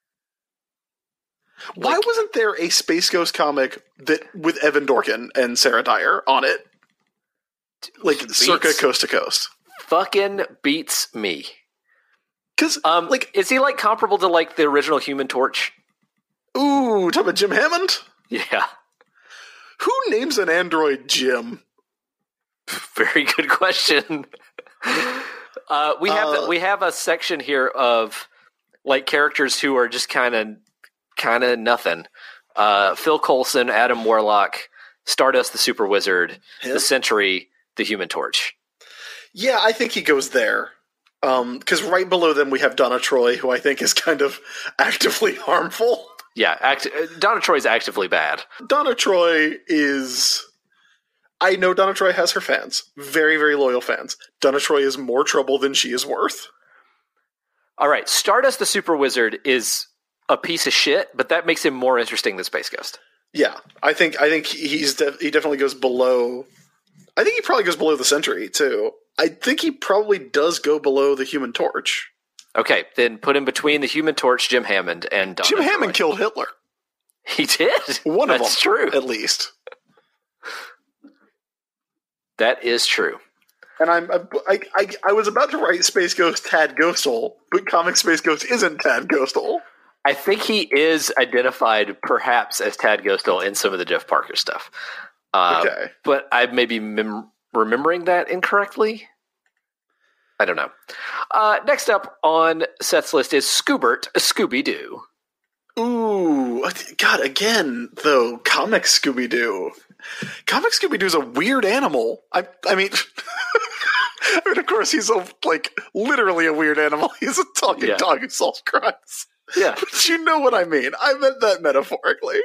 Why Like- wasn't there a Space Ghost comic that with Evan Dorkin and Sarah Dyer on it, like Beats- circa Coast to Coast? fucking beats me. Because Um, like, like, is he like comparable to like the original Human Torch? ooh, talk about Jim Hammond. Yeah, Who names an android Jim? very good question. uh, we have Uh, we have a section here of like characters who are just kind of kind of nothing. Uh, Phil Coulson, Adam Warlock, Stardust the Super Wizard, Him? the Sentry, the Human Torch. Yeah, I think he goes there. Because right below them we have Donna Troy, who I think is kind of actively harmful. Yeah, act- Donna Troy's actively bad. Donna Troy is... I know Donna Troy has her fans. Very, very loyal fans. Donna Troy is more trouble than she is worth. All right, Stardust the Super Wizard is a piece of shit, but that makes him more interesting than Space Ghost. Yeah, I think I think he's de- he definitely goes below... I think he probably goes below the Sentry, too. I think he probably does go below the Human Torch. Okay, then put him between the Human Torch, Jim Hammond, and Donna Jim Troy. Hammond killed Hitler. He did. One of them. That's true. At least. That is true. And I'm I, I I was about to write Space Ghost Tad Ghostal, but Comic Space Ghost isn't Tad Ghostal. I think he is identified perhaps as Tad Ghostal in some of the Jeff Parker stuff. Uh, Okay. But I may be mem- remembering that incorrectly. I don't know. Uh, next up on Seth's list is Scoobert, Scooby-Doo. Ooh, God, again, though, comic Scooby-Doo. Comic Scooby-Doo's a weird animal. I I mean, I mean, of course, he's a, like, literally a weird animal. He's a talking Yeah. dog who solves crimes. Yeah. But you know what I mean. I meant that metaphorically.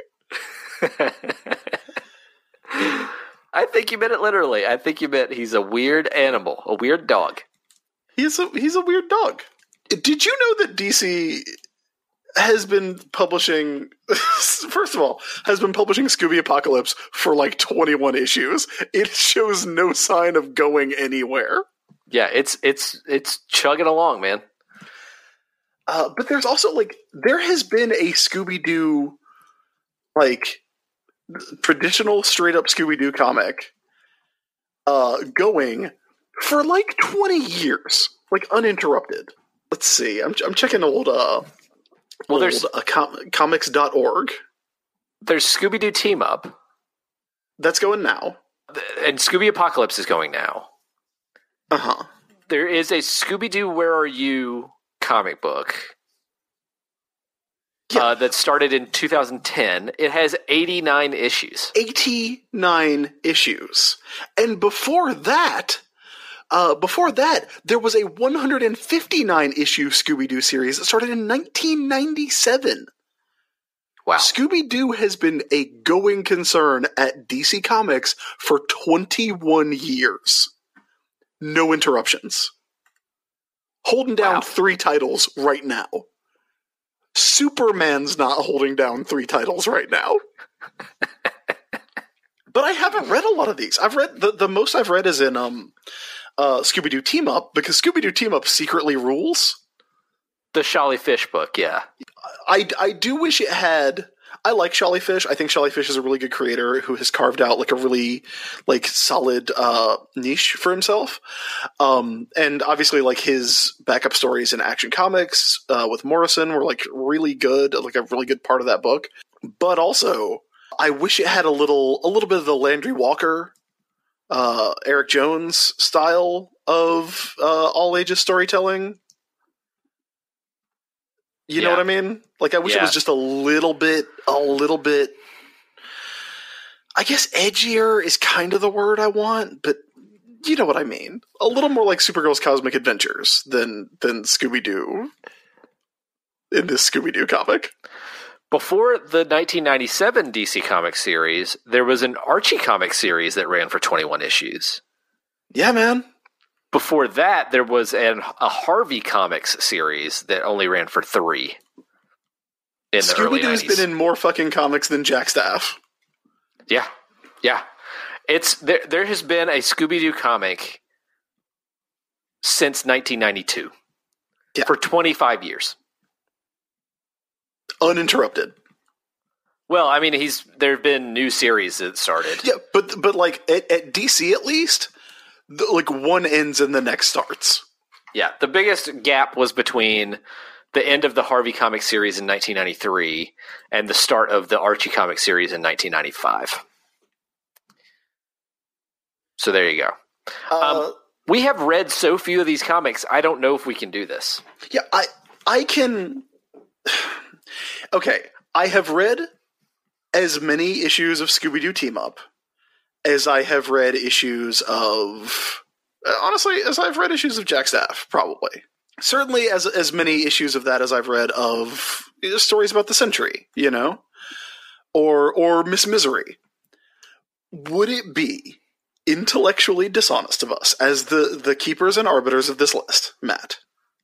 I think you meant it literally. I think you meant he's a weird animal, a weird dog. He's a he's a weird dog. Did you know that D C has been publishing, first of all, has been publishing Scooby Apocalypse for like twenty-one issues? It shows no sign of going anywhere. Yeah, it's it's it's chugging along, man. Uh, but there's also like there has been a Scooby-Doo, like traditional straight up Scooby-Doo comic, uh, going for like twenty years, like uninterrupted. Let's see. I'm I'm checking old uh Well, old there's uh, com- comics dot org. there's Scooby Doo Team Up, That's going now. and Scooby Apocalypse is going now. Uh huh. There is a Scooby Doo Where Are You comic book Yeah. uh, that started in two thousand ten. It has eighty-nine issues. eighty-nine issues. And before that, uh, before that, there was a one hundred fifty-nine issue Scooby-Doo series that started in nineteen ninety-seven. Wow. Scooby-Doo has been a going concern at D C Comics for twenty-one years. No interruptions. Holding down Wow. three titles right now. Superman's not holding down three titles right now. But I haven't read a lot of these. I've read the, the most I've read is in um uh Scooby-Doo Team Up, because Scooby-Doo Team Up secretly rules. The Sholly Fish book, yeah. I, I do wish it had. I like Sholly Fish. I think Sholly Fish is a really good creator who has carved out like a really like solid uh, niche for himself. Um, and obviously, like his backup stories in Action Comics uh, with Morrison were like really good, like a really good part of that book. But also, I wish it had a little a little bit of the Landry Walker, uh, Eric Jones style of uh, all ages storytelling. You know Yeah. what I mean? Like, I wish it Yeah. was just a little bit, a little bit, I guess edgier is kind of the word I want, but you know what I mean. A little more like Supergirl's Cosmic Adventures than, than Scooby-Doo in this Scooby-Doo comic. Before the nineteen ninety-seven D C Comics series, there was an Archie Comics series that ran for twenty-one issues. Yeah, man. Before that, there was an, a Harvey Comics series that only ran for three in the early Scooby-Doo's nineties. been in more fucking comics than Jack Staff. Yeah, yeah. It's there. There has been a Scooby-Doo comic since nineteen ninety-two Yeah. for twenty-five years. Uninterrupted. Well, I mean, he's there have been new series that started. Yeah, but but like at, at D C at least, the, like one ends and the next starts. Yeah, the biggest gap was between the end of the Harvey comic series in nineteen ninety-three and the start of the Archie comic series in nineteen ninety-five. So there you go. Uh, Um, we have read so few of these comics, I don't know if we can do this. Yeah, I I can. Okay, I have read as many issues of Scooby-Doo Team Up as I have read issues of. Honestly, as I've read issues of Jack Staff, probably. Certainly, as as many issues of that as I've read of stories about the Century, you know, or or Miss Misery. Would it be intellectually dishonest of us, as the the keepers and arbiters of this list, Matt,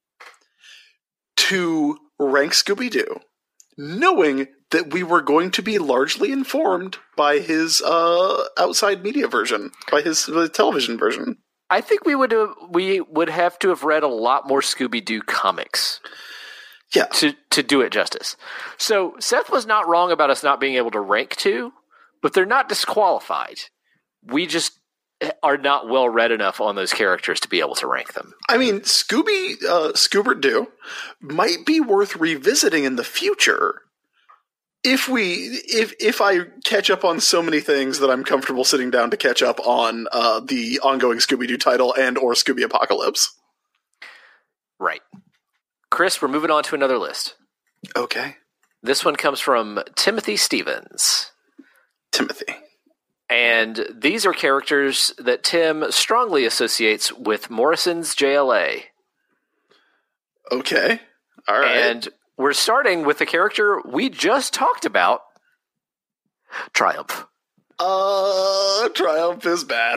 to rank Scooby-Doo, knowing that we were going to be largely informed by his uh, outside media version, by his uh, television version? I think we would have, we would have to have read a lot more Scooby-Doo comics Yeah. to, to do it justice. So Seth was not wrong about us not being able to rank two, but they're not disqualified. We just are not well read enough on those characters to be able to rank them. I mean, Scooby, uh, Scoobert-Doo might be worth revisiting in the future if we, if if I catch up on so many things that I'm comfortable sitting down to catch up on uh, the ongoing Scooby-Doo title and or Scooby Apocalypse. Right. Chris, we're moving on to another list. Okay. This one comes from Timothy Stevens. Timothy. And these are characters that Tim strongly associates with Morrison's J L A. Okay. All right. And we're starting with the character we just talked about, Triumph. Uh, Triumph is bad.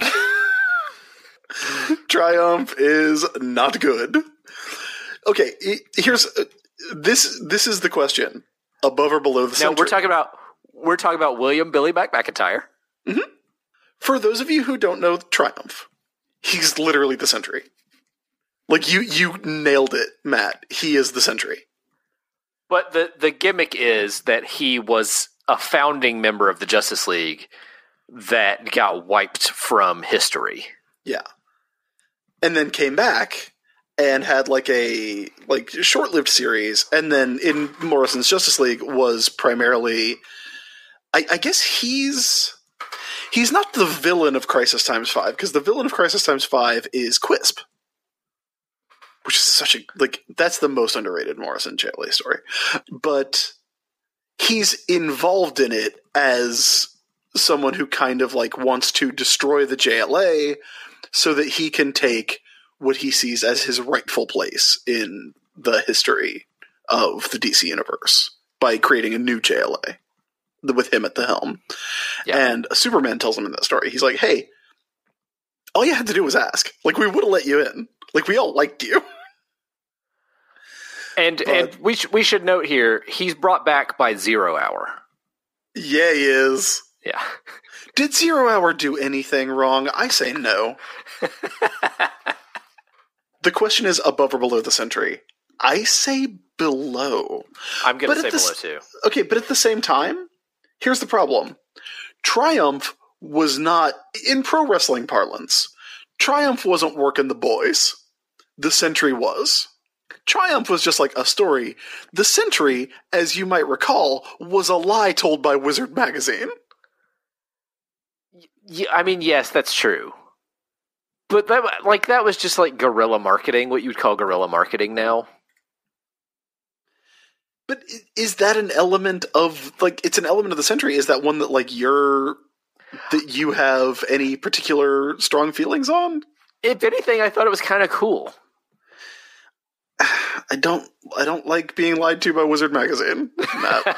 Triumph is not good. Okay, here's uh, this. This is the question: above or below the No, Sentry? we're talking about we're talking about William Billy Mac McIntyre. Mm-hmm. For those of you who don't know Triumph, he's literally the Sentry. Like you, you nailed it, Matt. He is the Sentry. But the the gimmick is that he was a founding member of the Justice League that got wiped from history. Yeah. And then came back and had like a like short-lived series, and then in Morrison's Justice League was primarily I, I guess he's he's not the villain of Crisis Times five, because the villain of Crisis Times five is Quisp. Which is such a like that's the most underrated Morrison J L A story. But he's involved in it as someone who kind of like wants to destroy the J L A so that he can take what he sees as his rightful place in the history of the D C universe by creating a new J L A with him at the helm. Yeah. And Superman tells him in that story, he's like, hey, all you had to do was ask. Like, we would have let you in. Like, we all liked you. And but, and we sh- we should note here, he's brought back by Zero Hour. Yeah, he is. Yeah. Did Zero Hour do anything wrong? I say no. The question is above or below the Sentry. I say below. I'm going to say below s- too. Okay, but at the same time, here's the problem. Triumph was not, in pro wrestling parlance, Triumph wasn't working the boys. The Sentry was. Triumph was just like a story. The Sentry, as you might recall, was a lie told by Wizard Magazine. Yeah, I mean, yes, that's true. But that, like, that was just like guerrilla marketing, what you would call guerrilla marketing now. But is that an element of, like, it's an element of the Sentry? Is that one that, like, you're, that you have any particular strong feelings on? If anything, I thought it was kind of cool. I don't, I don't like being lied to by Wizard Magazine, Matt.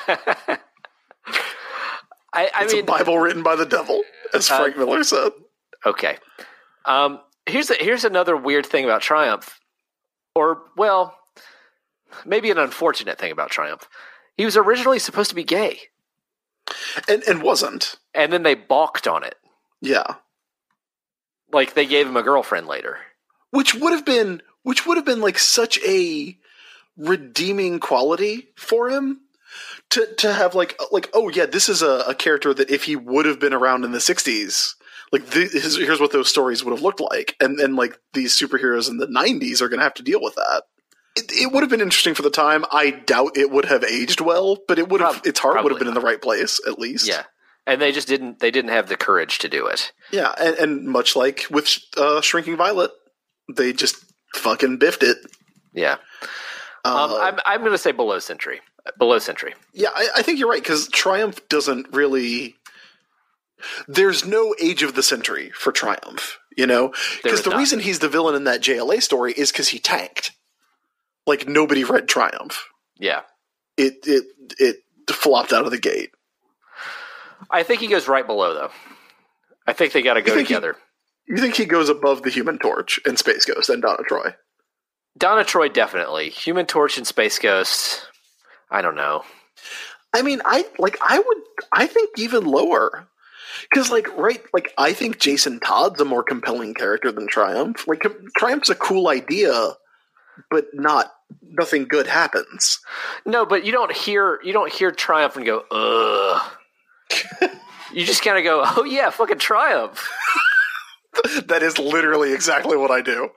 I, I it's mean, a Bible written by the devil, as Frank uh, Miller said. Okay. Um, here's a, here's another weird thing about Triumph. Or, well, maybe an unfortunate thing about Triumph. He was originally supposed to be gay. And and wasn't. And then they balked on it. Yeah. Like, they gave him a girlfriend later. Which would have been, which would have been, like, such a redeeming quality for him. To to have, like, like oh, yeah, this is a, a character that if he would have been around in the sixties, like, th- his, here's what those stories would have looked like. And then, like, these superheroes in the nineties are going to have to deal with that. It, it would have been interesting for the time. I doubt it would have aged well, but it would have, Prob- its heart would have been not. in the right place, at least. Yeah. And they just didn't, they didn't have the courage to do it. Yeah, and, and much like with uh, Shrinking Violet, they just fucking biffed it. Yeah. Um, uh, I'm I'm going to say below Sentry. Below Sentry. Yeah, I, I think you're right, because Triumph doesn't really... There's no Age of the Sentry for Triumph, you know? Because the not. reason he's the villain in that J L A story is because he tanked. Like, nobody read Triumph. Yeah. It, it, it flopped out of the gate. I think he goes right below, though. I think they got to go together. He, you think he goes above the Human Torch and Space Ghost and Donna Troy? Donna Troy, definitely. Human Torch and Space Ghost... I don't know. I mean, I like. I would. I think even lower, because like, right? Like, I think Jason Todd's a more compelling character than Triumph. Like, Triumph's a cool idea, but not nothing good happens. No, but you don't hear you don't hear Triumph and go, ugh. You just kind of go, oh yeah, fucking Triumph. That is literally exactly what I do.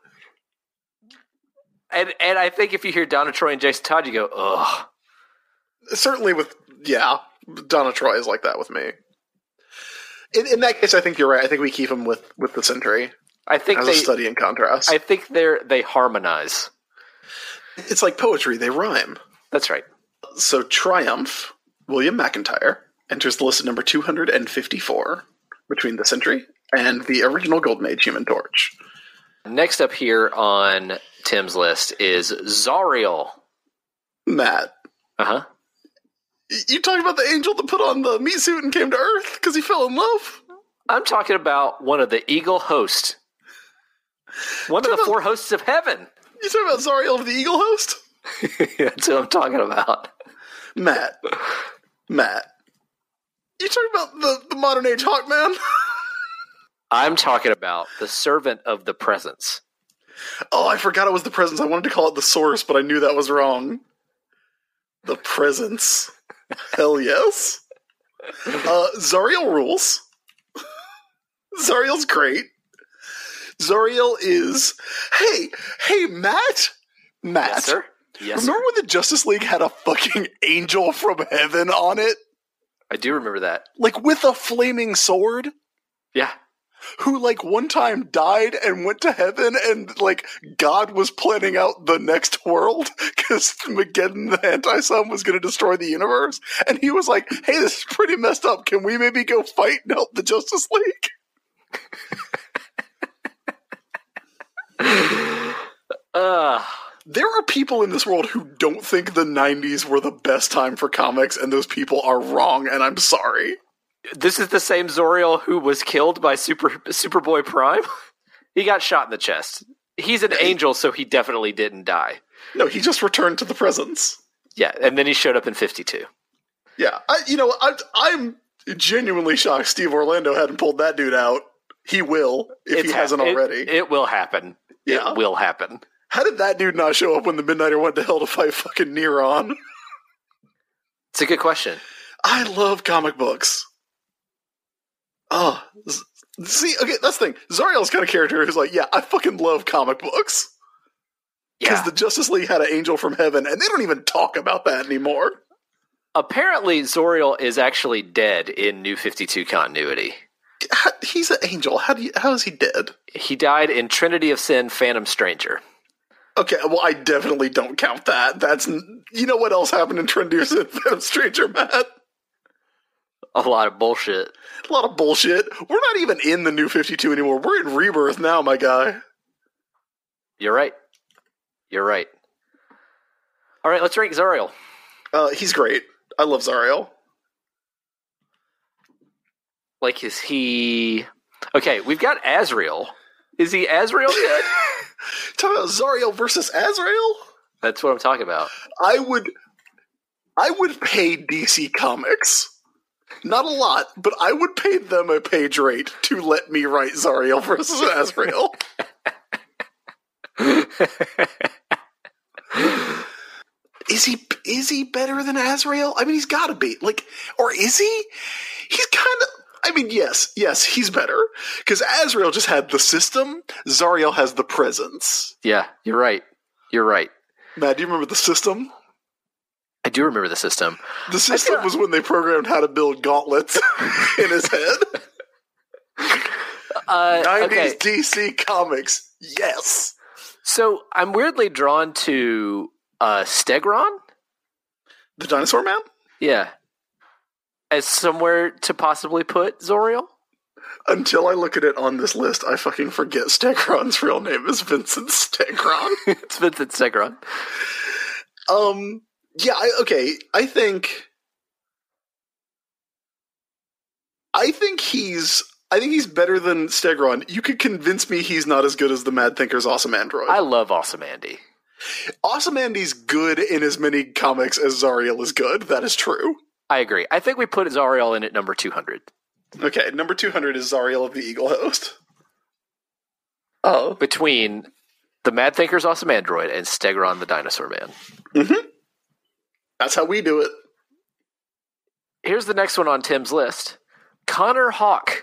And and I think if you hear Donna Troy and Jason Todd, you go, ugh. Certainly with, yeah, Donna Troy is like that with me. In, in that case, I think you're right. I think we keep him with, with the Sentry. I think as they, a study in contrast. I think they're they harmonize. It's like poetry; they rhyme. That's right. so Triumph, William McIntyre, enters the list at number two hundred fifty-four between this entry and the original Golden Age Human Torch. Next up here on Tim's list is Zariel. Matt. Uh-huh. You talking about the angel that put on the meat suit and came to Earth because he fell in love? I'm talking about one of the Eagle host. One of the about, four hosts of heaven. You talking about Zariel of the Eagle host? That's what I'm talking about. Matt. Matt. You talking about the, the modern age Hawkman? I'm talking about the servant of the presence. Oh, I forgot it was the presence. I wanted to call it the source, but I knew that was wrong. The presence. Hell yes. Uh, Zariel rules. Zariel's great. Zariel is... Hey, hey, Matt? Matt. Yes, sir? Yes, Remember sir. when the Justice League had a fucking angel from heaven on it? I do remember that. Like, with a flaming sword? Yeah. Who, like, one time died and went to heaven, and, like, God was planning out the next world because Mageddon, the anti-sun, was going to destroy the universe. And he was like, hey, this is pretty messed up. Can we maybe go fight and help the Justice League? uh, There are people in this world who don't think the nineties were the best time for comics, and those people are wrong, and I'm sorry. this is the same Zoriel who was killed by Super Superboy Prime. He got shot in the chest. He's an angel, so he definitely didn't die. No, he just returned to the presence. Yeah, and then he showed up in fifty-two. Yeah, I, you know, I, I'm genuinely shocked Steve Orlando hadn't pulled that dude out. He will, if It's he hasn't hap- it- already. It, will happen. Yeah. It will happen. How did that dude not show up when the Midnighter went to hell to fight fucking Neron? It's a good question. I love comic books. Oh, z- see, okay, that's the thing. Zariel's kind of character who's like, yeah, I fucking love comic books. Because Yeah. the Justice League had an angel from heaven, and they don't even talk about that anymore. Apparently, Zoriel is actually dead in New fifty-two continuity. How, he's an angel. How do you, how is he dead? He died in Trinity of Sin, Phantom Stranger. Okay, well, I definitely don't count that. That's, you know what else happened in Trinity of Sin, Phantom Stranger, Matt? A lot of bullshit. A lot of bullshit. We're not even in the New fifty-two anymore. We're in Rebirth now, my guy. You're right. You're right. All right, let's rank Zoriel. Uh, he's great. I love Zariel. Like, is he... Okay, we've got Azrael. Is he Azrael good? Talking about Zariel versus Azrael? That's what I'm talking about. I would... I would pay D C Comics. Not a lot, but I would pay them a page rate to let me write Zariel versus Azrael. Is he is he better than Azrael? I mean, he's got to be. Like, or is he? He's kind of... I mean, yes, yes, he's better. Because Azrael just had the system. Zariel has the presence. Yeah, you're right. You're right. Matt, do you remember the system? I do remember the system. The system feel- was when they programmed how to build gauntlets in his head. Uh, nineties okay, D C Comics, yes. so I'm weirdly drawn to uh, Stegron. The Dinosaur Man? Yeah. As somewhere to possibly put Zoriel? Until I look at it on this list, I fucking forget Stegron's real name is Vincent Stegron. It's Vincent Stegron. um, yeah, I, okay, I think... I think he's... I think he's better than Stegron. You could convince me he's not as good as the Mad Thinker's Awesome Android. I love Awesome Andy. Awesome Andy's good in as many comics as Zariel is good. That is true. I agree. I think we put Zariel in at number two hundred. Okay, number two hundred is Zariel of the Eagle Host. Oh. Between the Mad Thinker's Awesome Android and Stegron the Dinosaur Man. Mm-hmm. That's how we do it. Here's the next one on Tim's list. Connor Hawke.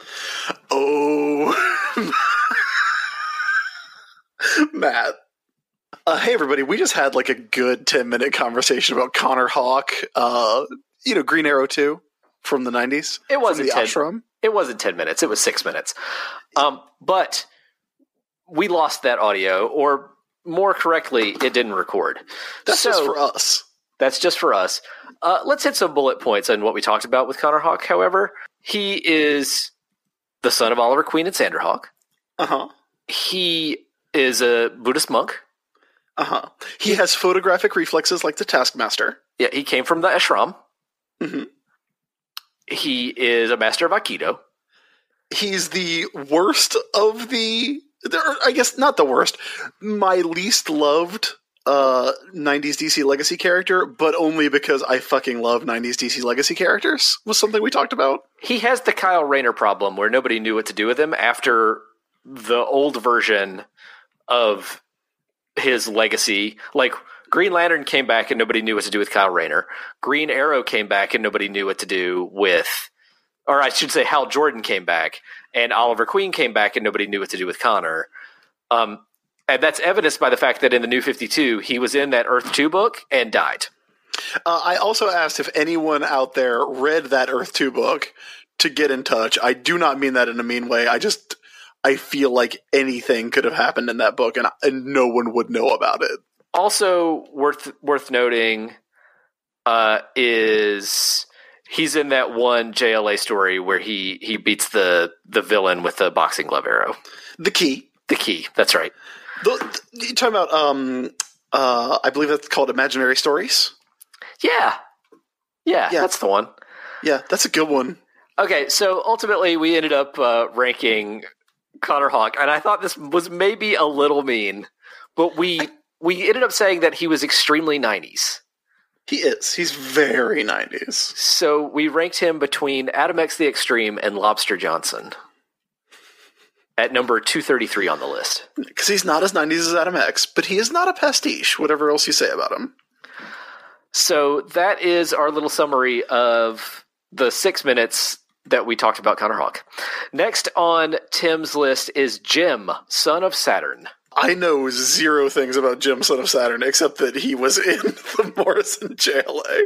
Oh. Matt. Uh, hey, everybody. We just had like a good ten-minute conversation about Connor Hawke. Uh, you know, Green Arrow two from the nineties. It wasn't from the ten. ashram. It wasn't ten minutes. It was six minutes. Um, but we lost that audio, or more correctly, it didn't record. That's so, just for us. That's just for us. Uh, let's hit some bullet points on what we talked about with Connor Hawke, however. He is the son of Oliver Queen and Sandra Hawke. Uh-huh. He is a Buddhist monk. Uh-huh. He has photographic reflexes like the Taskmaster. Yeah, he came from the ashram. Mm-hmm. He is a master of Aikido. He's the worst of the... Or I guess not the worst. My least loved uh, nineties D C Legacy character, but only because I fucking love nineties D C Legacy characters, was something we talked about. He has the Kyle Rayner problem where nobody knew what to do with him after the old version of his legacy. Like, Green Lantern came back and nobody knew what to do with Kyle Rayner. Green Arrow came back and nobody knew what to do with... Or I should say Hal Jordan came back, and Oliver Queen came back, and nobody knew what to do with Connor. Um, and that's evidenced by the fact that in the New fifty-two, he was in that Earth two book and died. Uh, I also asked if anyone out there read that Earth two book to get in touch. I do not mean that in a mean way. I just, I feel like anything could have happened in that book, and, and no one would know about it. Also worth worth noting uh, is... He's in that one J L A story where he, he beats the, the villain with the boxing glove arrow. The Key. The Key, that's right. The, the, you're talking about, um, uh, I believe that's called Imaginary Stories? Yeah. yeah. Yeah, that's the one. Yeah, that's a good one. Okay, so ultimately we ended up uh, ranking Connor Hawke, and I thought this was maybe a little mean, but we I, we ended up saying that he was extremely nineties. He is. He's very nineties. So we ranked him between Adam X the Extreme and Lobster Johnson at number two thirty-three on the list. Because he's not as nineties as Adam X, but he is not a pastiche, whatever else you say about him. So that is our little summary of the six minutes that we talked about Connor Hawke. Next on Tim's list is Jim, son of Saturn. I know zero things about Jim, son of Saturn, except that he was in the Morrison J L A.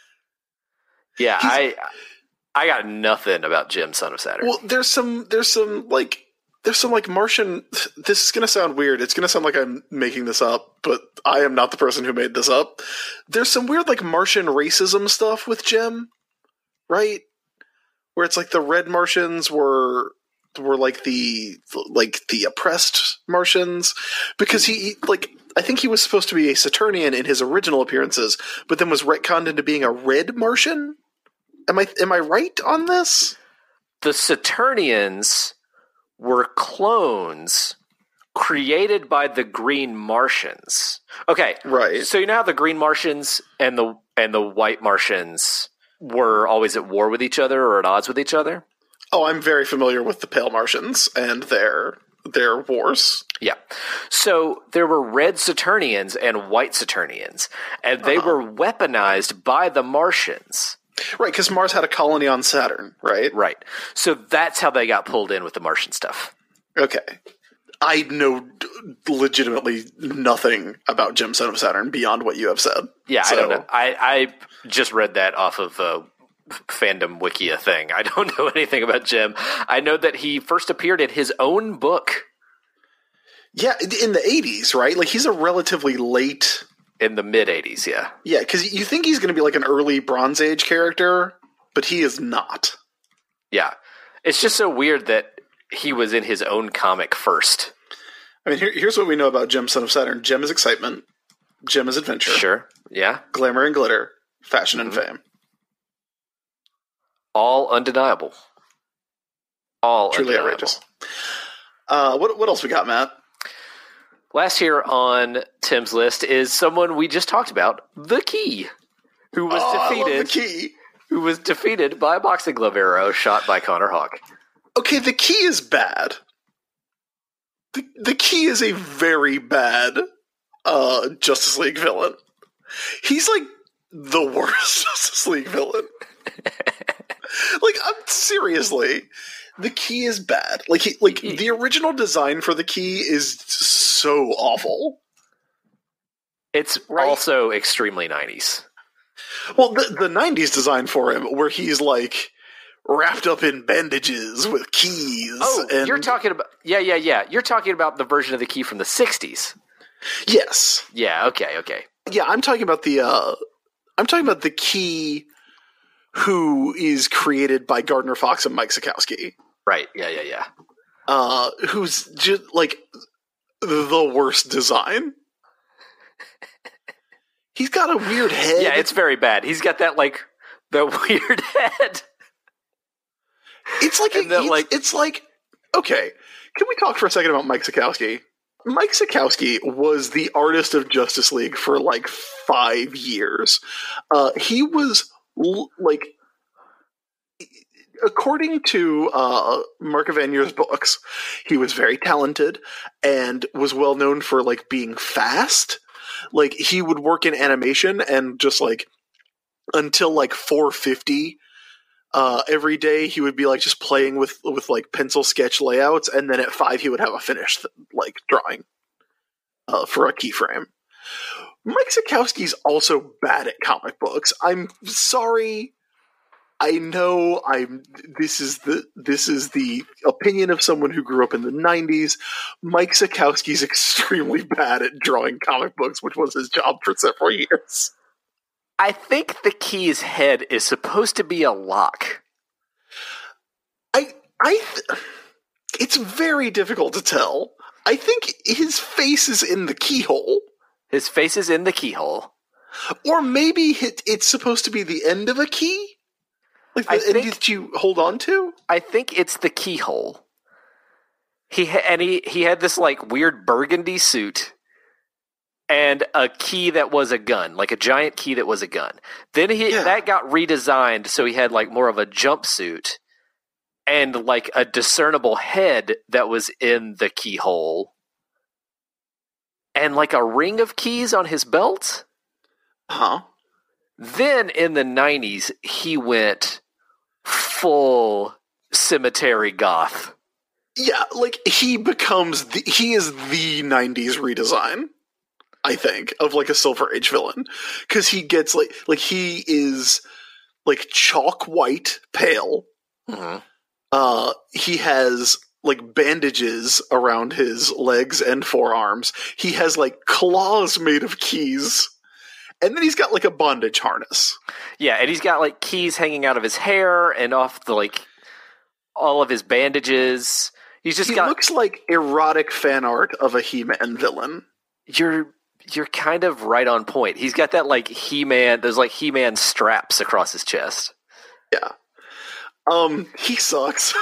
Yeah, He's, I I got nothing about Jim, son of Saturn. Well, there's some, there's some like, there's some like Martian. This is gonna sound weird. It's gonna sound like I'm making this up, but I am not the person who made this up. There's some weird like Martian racism stuff with Jim, right? Where it's like the red Martians were. were like the like the oppressed Martians, because he like I think he was supposed to be a Saturnian in his original appearances, but then was retconned into being a red Martian. Am I am I right on this? The Saturnians were clones created by the Green Martians. Okay, right. So you know how the Green Martians and the and the White Martians were always at war with each other or at odds with each other? Oh, I'm very familiar with the Pale Martians and their their wars. Yeah. So there were red Saturnians and white Saturnians, and they uh-huh. were weaponized by the Martians. Right, because Mars had a colony on Saturn, right? Right. So that's how they got pulled in with the Martian stuff. Okay. I know legitimately nothing about Jim, son of Saturn beyond what you have said. Yeah, so. I don't know. I, I just read that off of uh, Fandom Wikia thing. I don't know anything about Jim. I know that he first appeared in his own book. Yeah, in the eighties, right? Like, he's a relatively late... In the mid-eighties, yeah. Yeah, because you think he's going to be like an early Bronze Age character, but he is not. Yeah. It's just so weird that he was in his own comic first. I mean, here, here's what we know about Jim, son of Saturn. Jim is excitement. Jim is adventure. Sure, yeah. Glamour and glitter. Fashion and mm-hmm. fame. All undeniable. All Truly undeniable. outrageous. Uh, what, what else we got, Matt? Last here on Tim's list is someone we just talked about, The Key, who was oh, defeated. I love The Key. Who was defeated by a boxing glove arrow shot by Connor Hawke. Okay, The Key is bad. The, the Key is a very bad uh, Justice League villain. He's like the worst Justice League villain. Like, I'm seriously, The Key is bad. Like, he, like he, the original design for The Key is so awful. It's right? also extremely nineties. Well, the, the nineties design for him, where he's like wrapped up in bandages with keys. Oh, and... you're talking about yeah, yeah, yeah. You're talking about the version of The Key from the sixties. Yes. Yeah. Okay. Okay. Yeah, I'm talking about the uh, I'm talking about the Key who is created by Gardner Fox and Mike Sekowsky. Right. Yeah, yeah, yeah. Uh, who's just, like, the worst design. He's got a weird head. Yeah, it's very bad. He's got that, like, the weird head. It's like, a, that, it's, like, it's like, okay, can we talk for a second about Mike Sekowsky? Mike Sekowsky was the artist of Justice League for like five years. Uh, he was l- like, according to uh, Mark Avanier's books, he was very talented and was well known for like being fast. Like he would work in animation and just like until like four fifty uh, every day he would be like just playing with with like pencil sketch layouts, and then at five he would have a finished like drawing uh, for a keyframe. Mike Sekowsky's also bad at comic books. I'm sorry. I know I'm this is the this is the opinion of someone who grew up in the nineties. Mike Sekowsky's extremely bad at drawing comic books, which was his job for several years. I think the Key's head is supposed to be a lock. I I th- it's very difficult to tell. I think his face is in the keyhole. His face is in the keyhole. Or maybe it, it's supposed to be the end of a key? Like the I end think- that you hold on to? I think it's the keyhole. He ha- and he, he had this like weird burgundy suit and a key that was a gun, like a giant key that was a gun. Then he Yeah. that got redesigned so he had like more of a jumpsuit and like a discernible head that was in the keyhole and like a ring of keys on his belt. Huh? Then in the nineties, he went full cemetery goth. Yeah, like he becomes the, he is the nineties redesign, I think, of like a Silver Age villain, because he gets like like he is like chalk white pale. Mm-hmm. Uh, he has like bandages around his legs and forearms. He has like claws made of keys, and then he's got like a bondage harness. Yeah, and he's got like keys hanging out of his hair and off the like all of his bandages. He's just He got. looks like erotic fan art of a He-Man villain. You're you're kind of right on point. He's got that like He-Man. There's like He-Man straps across his chest. Yeah. Um, he sucks.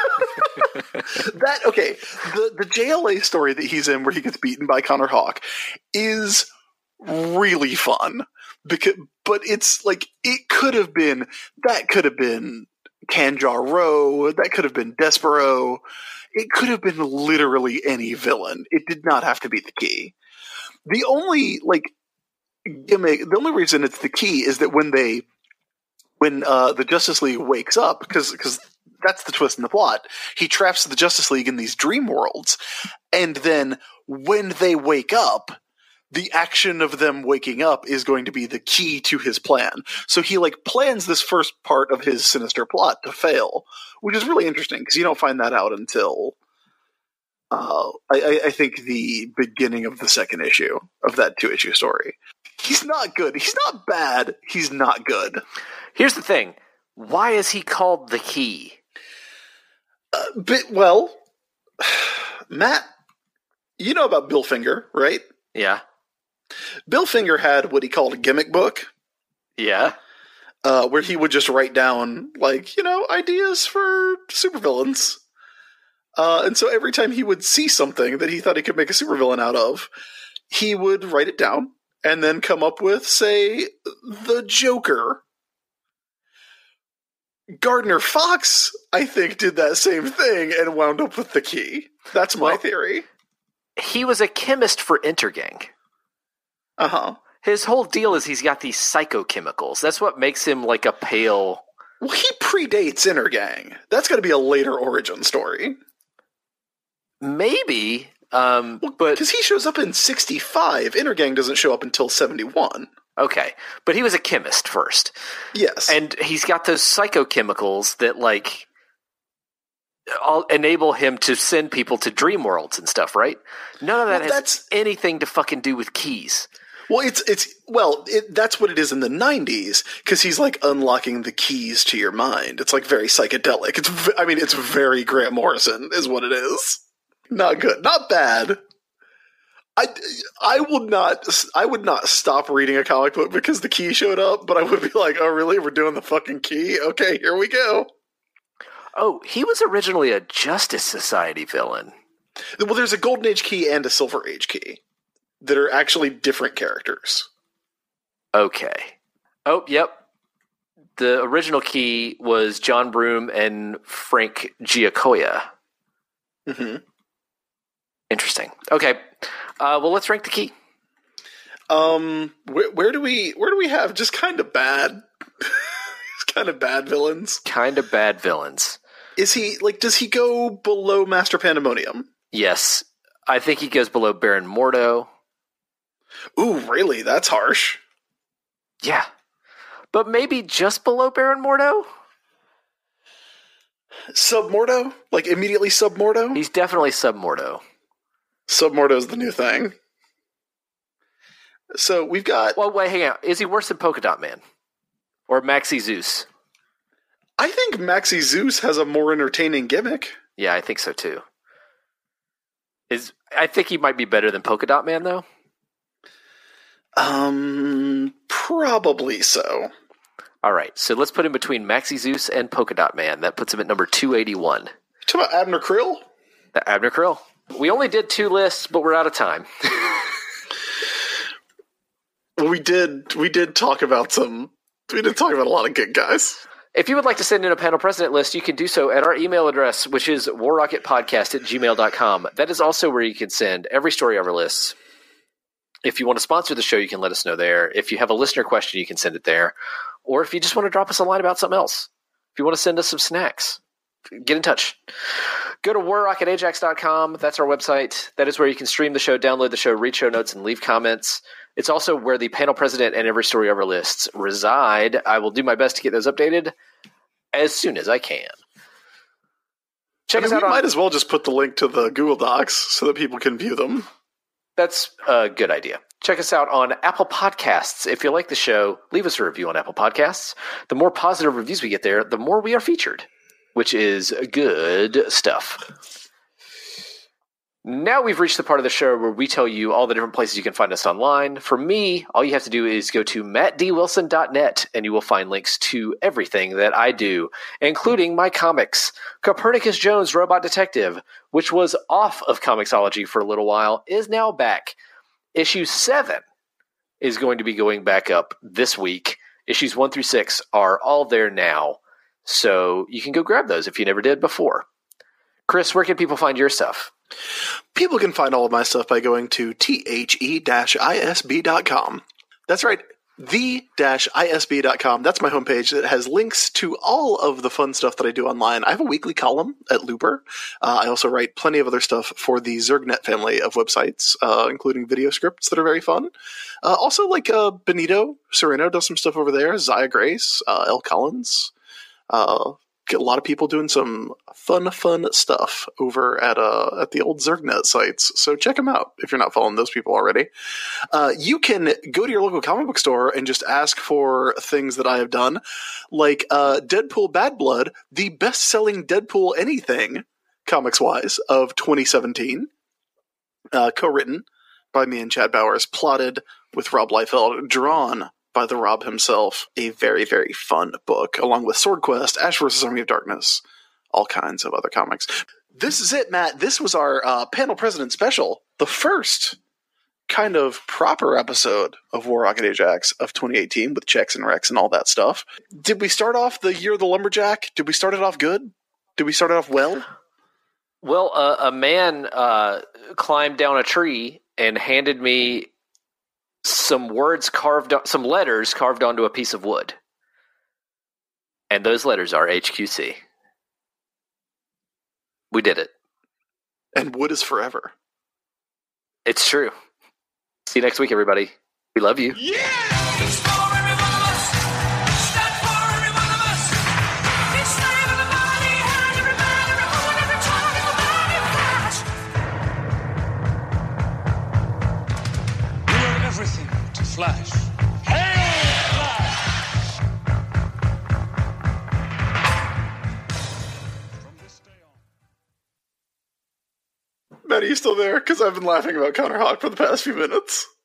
That okay. The the J L A story that he's in, where he gets beaten by Connor Hawk, is really fun. Because, but it's like it could have been that could have been Kanjar Row. That could have been Despero. It could have been literally any villain. It did not have to be the Key. The only like gimmick, the only reason it's the Key is that when they, when uh, the Justice League wakes up, because because that's the twist in the plot, he traps the Justice League in these dream worlds, and then when they wake up, the action of them waking up is going to be the key to his plan. So he like plans this first part of his sinister plot to fail, which is really interesting because you don't find that out until uh, I, I think the beginning of the second issue of that two issue story. He's not good. He's not bad. He's not good. Here's the thing: why is he called the Key? Uh, but well, Matt, you know about Bill Finger, right? Yeah, Bill Finger had what he called a gimmick book. yeah. Uh, where he would just write down, like, you know, ideas for supervillains. Uh, and so every time he would see something that he thought he could make a supervillain out of, he would write it down and then come up with, say, the Joker. Gardner Fox, I think, did that same thing and wound up with the Key. That's my Well- theory. He was a chemist for Intergang. Uh-huh. His whole deal is he's got these psychochemicals. That's what makes him like a pale. Well, he predates Intergang. That's got to be a later origin story. Maybe, um, but Because he shows up in sixty-five. Intergang doesn't show up until seventy-one. okay. But he was a chemist first, Yes. and he's got those psychochemicals that like all enable him to send people to dream worlds and stuff. Right? None of that Well, has that's- anything to fucking do with keys. Well, it's it's well, it, that's what it is in the nineties because he's like unlocking the keys to your mind. It's like very psychedelic. It's v- I mean, it's very Grant Morrison is what it is. Not good, not bad. I, I would not I would not stop reading a comic book because the key showed up, but I would be like, oh really? We're doing the fucking key? Okay, here we go. Oh, he was originally a Justice Society villain. Well, there's a Golden Age key and a Silver Age key that are actually different characters. Okay. Oh, yep. The original key was John Broome and Frank Giacoia. Mm-hmm. Interesting. Okay. Uh, well, let's rank the key. Um, where, where do we where do we have just kind of bad, kind of bad villains? Kind of bad villains. Is he like? Does he go below Master Pandemonium? Yes, I think he goes below Baron Mordo. Ooh, really? That's harsh. Yeah. But maybe just below Baron Mordo? Sub-Mordo? Like, immediately Sub-Mordo? He's definitely Sub-Mordo. Sub-Mordo's the new thing. So, we've got... Well, wait, hang on. Is he worse than Polka Dot Man? Or Maxi Zeus? I think Maxi Zeus has a more entertaining gimmick. Yeah, I think so, too. Is I think he might be better than Polka Dot Man, though. Um, probably so. All right, so let's put him between Maxi Zeus and Polka Dot Man. That puts him at number two eighty-one. You talking about Abner Krill? The Abner Krill. We only did two lists, but we're out of time. Well, we did. We did talk about some. We did talk about a lot of good guys. If you would like to send in a panel president list, you can do so at our email address, which is warrocketpodcast at gmail dot com. That is also where you can send every story over lists. If you want to sponsor the show, you can let us know there. If you have a listener question, you can send it there. Or if you just want to drop us a line about something else. If you want to send us some snacks, get in touch. Go to war rocket ajax dot com. That's our website. That is where you can stream the show, download the show, read show notes, and leave comments. It's also where the panel president and every story over lists reside. I will do my best to get those updated as soon as I can. Check I mean, us out we on... might as well just put the link to the Google Docs so that people can view them. That's a good idea. Check us out on Apple Podcasts. If you like the show, leave us a review on Apple Podcasts. The more positive reviews we get there, the more we are featured, which is good stuff. Now we've reached the part of the show where we tell you all the different places you can find us online. For me, all you have to do is go to matt d wilson dot net, and you will find links to everything that I do, including my comics. Copernicus Jones, Robot Detective, which was off of Comixology for a little while, is now back. Issue seven is going to be going back up this week. Issues one through six are all there now, so you can go grab those if you never did before. Chris, where can people find your stuff? People can find all of my stuff by going to the dash I S B dot com. That's right, the dash I S B dot com. That's my homepage that has links to all of the fun stuff that I do online. I have a weekly column at Looper. Uh, I also write plenty of other stuff for the ZergNet family of websites, uh, including video scripts that are very fun. Uh, also, like uh, Benito Sereno does some stuff over there, Zaya Grace, uh, L. Collins. Uh, get a lot of people doing some fun, fun stuff over at uh, at the old ZergNet sites. So check them out if you're not following those people already. Uh, you can go to your local comic book store and just ask for things that I have done, like uh, Deadpool Bad Blood, the best-selling Deadpool anything, comics-wise, of twenty seventeen, uh, co-written by me and Chad Bowers, plotted with Rob Liefeld, drawn by the Rob himself. A very, very fun book, along with Sword Quest, Ash versus. Army of Darkness, all kinds of other comics. This is it, Matt. This was our uh, Panel President special, the first kind of proper episode of War Rocket Ajax of twenty eighteen with checks and recs and all that stuff. Did we start off the year of the Lumberjack? Did we start it off good? Did we start it off well? Well, uh, a man uh, climbed down a tree and handed me some words carved, some letters carved onto a piece of wood. And those letters are H Q C. We did it. And wood is forever. It's true. See you next week, everybody. We love you. Yeah! It's for every one of us. Stand for every one of us. It's for everybody, and every man, every woman, every child, everybody flash. We are everything to Flash. Hail Flash! From this day on. Matt, are you still there? Because I've been laughing about Counterhawk for the past few minutes.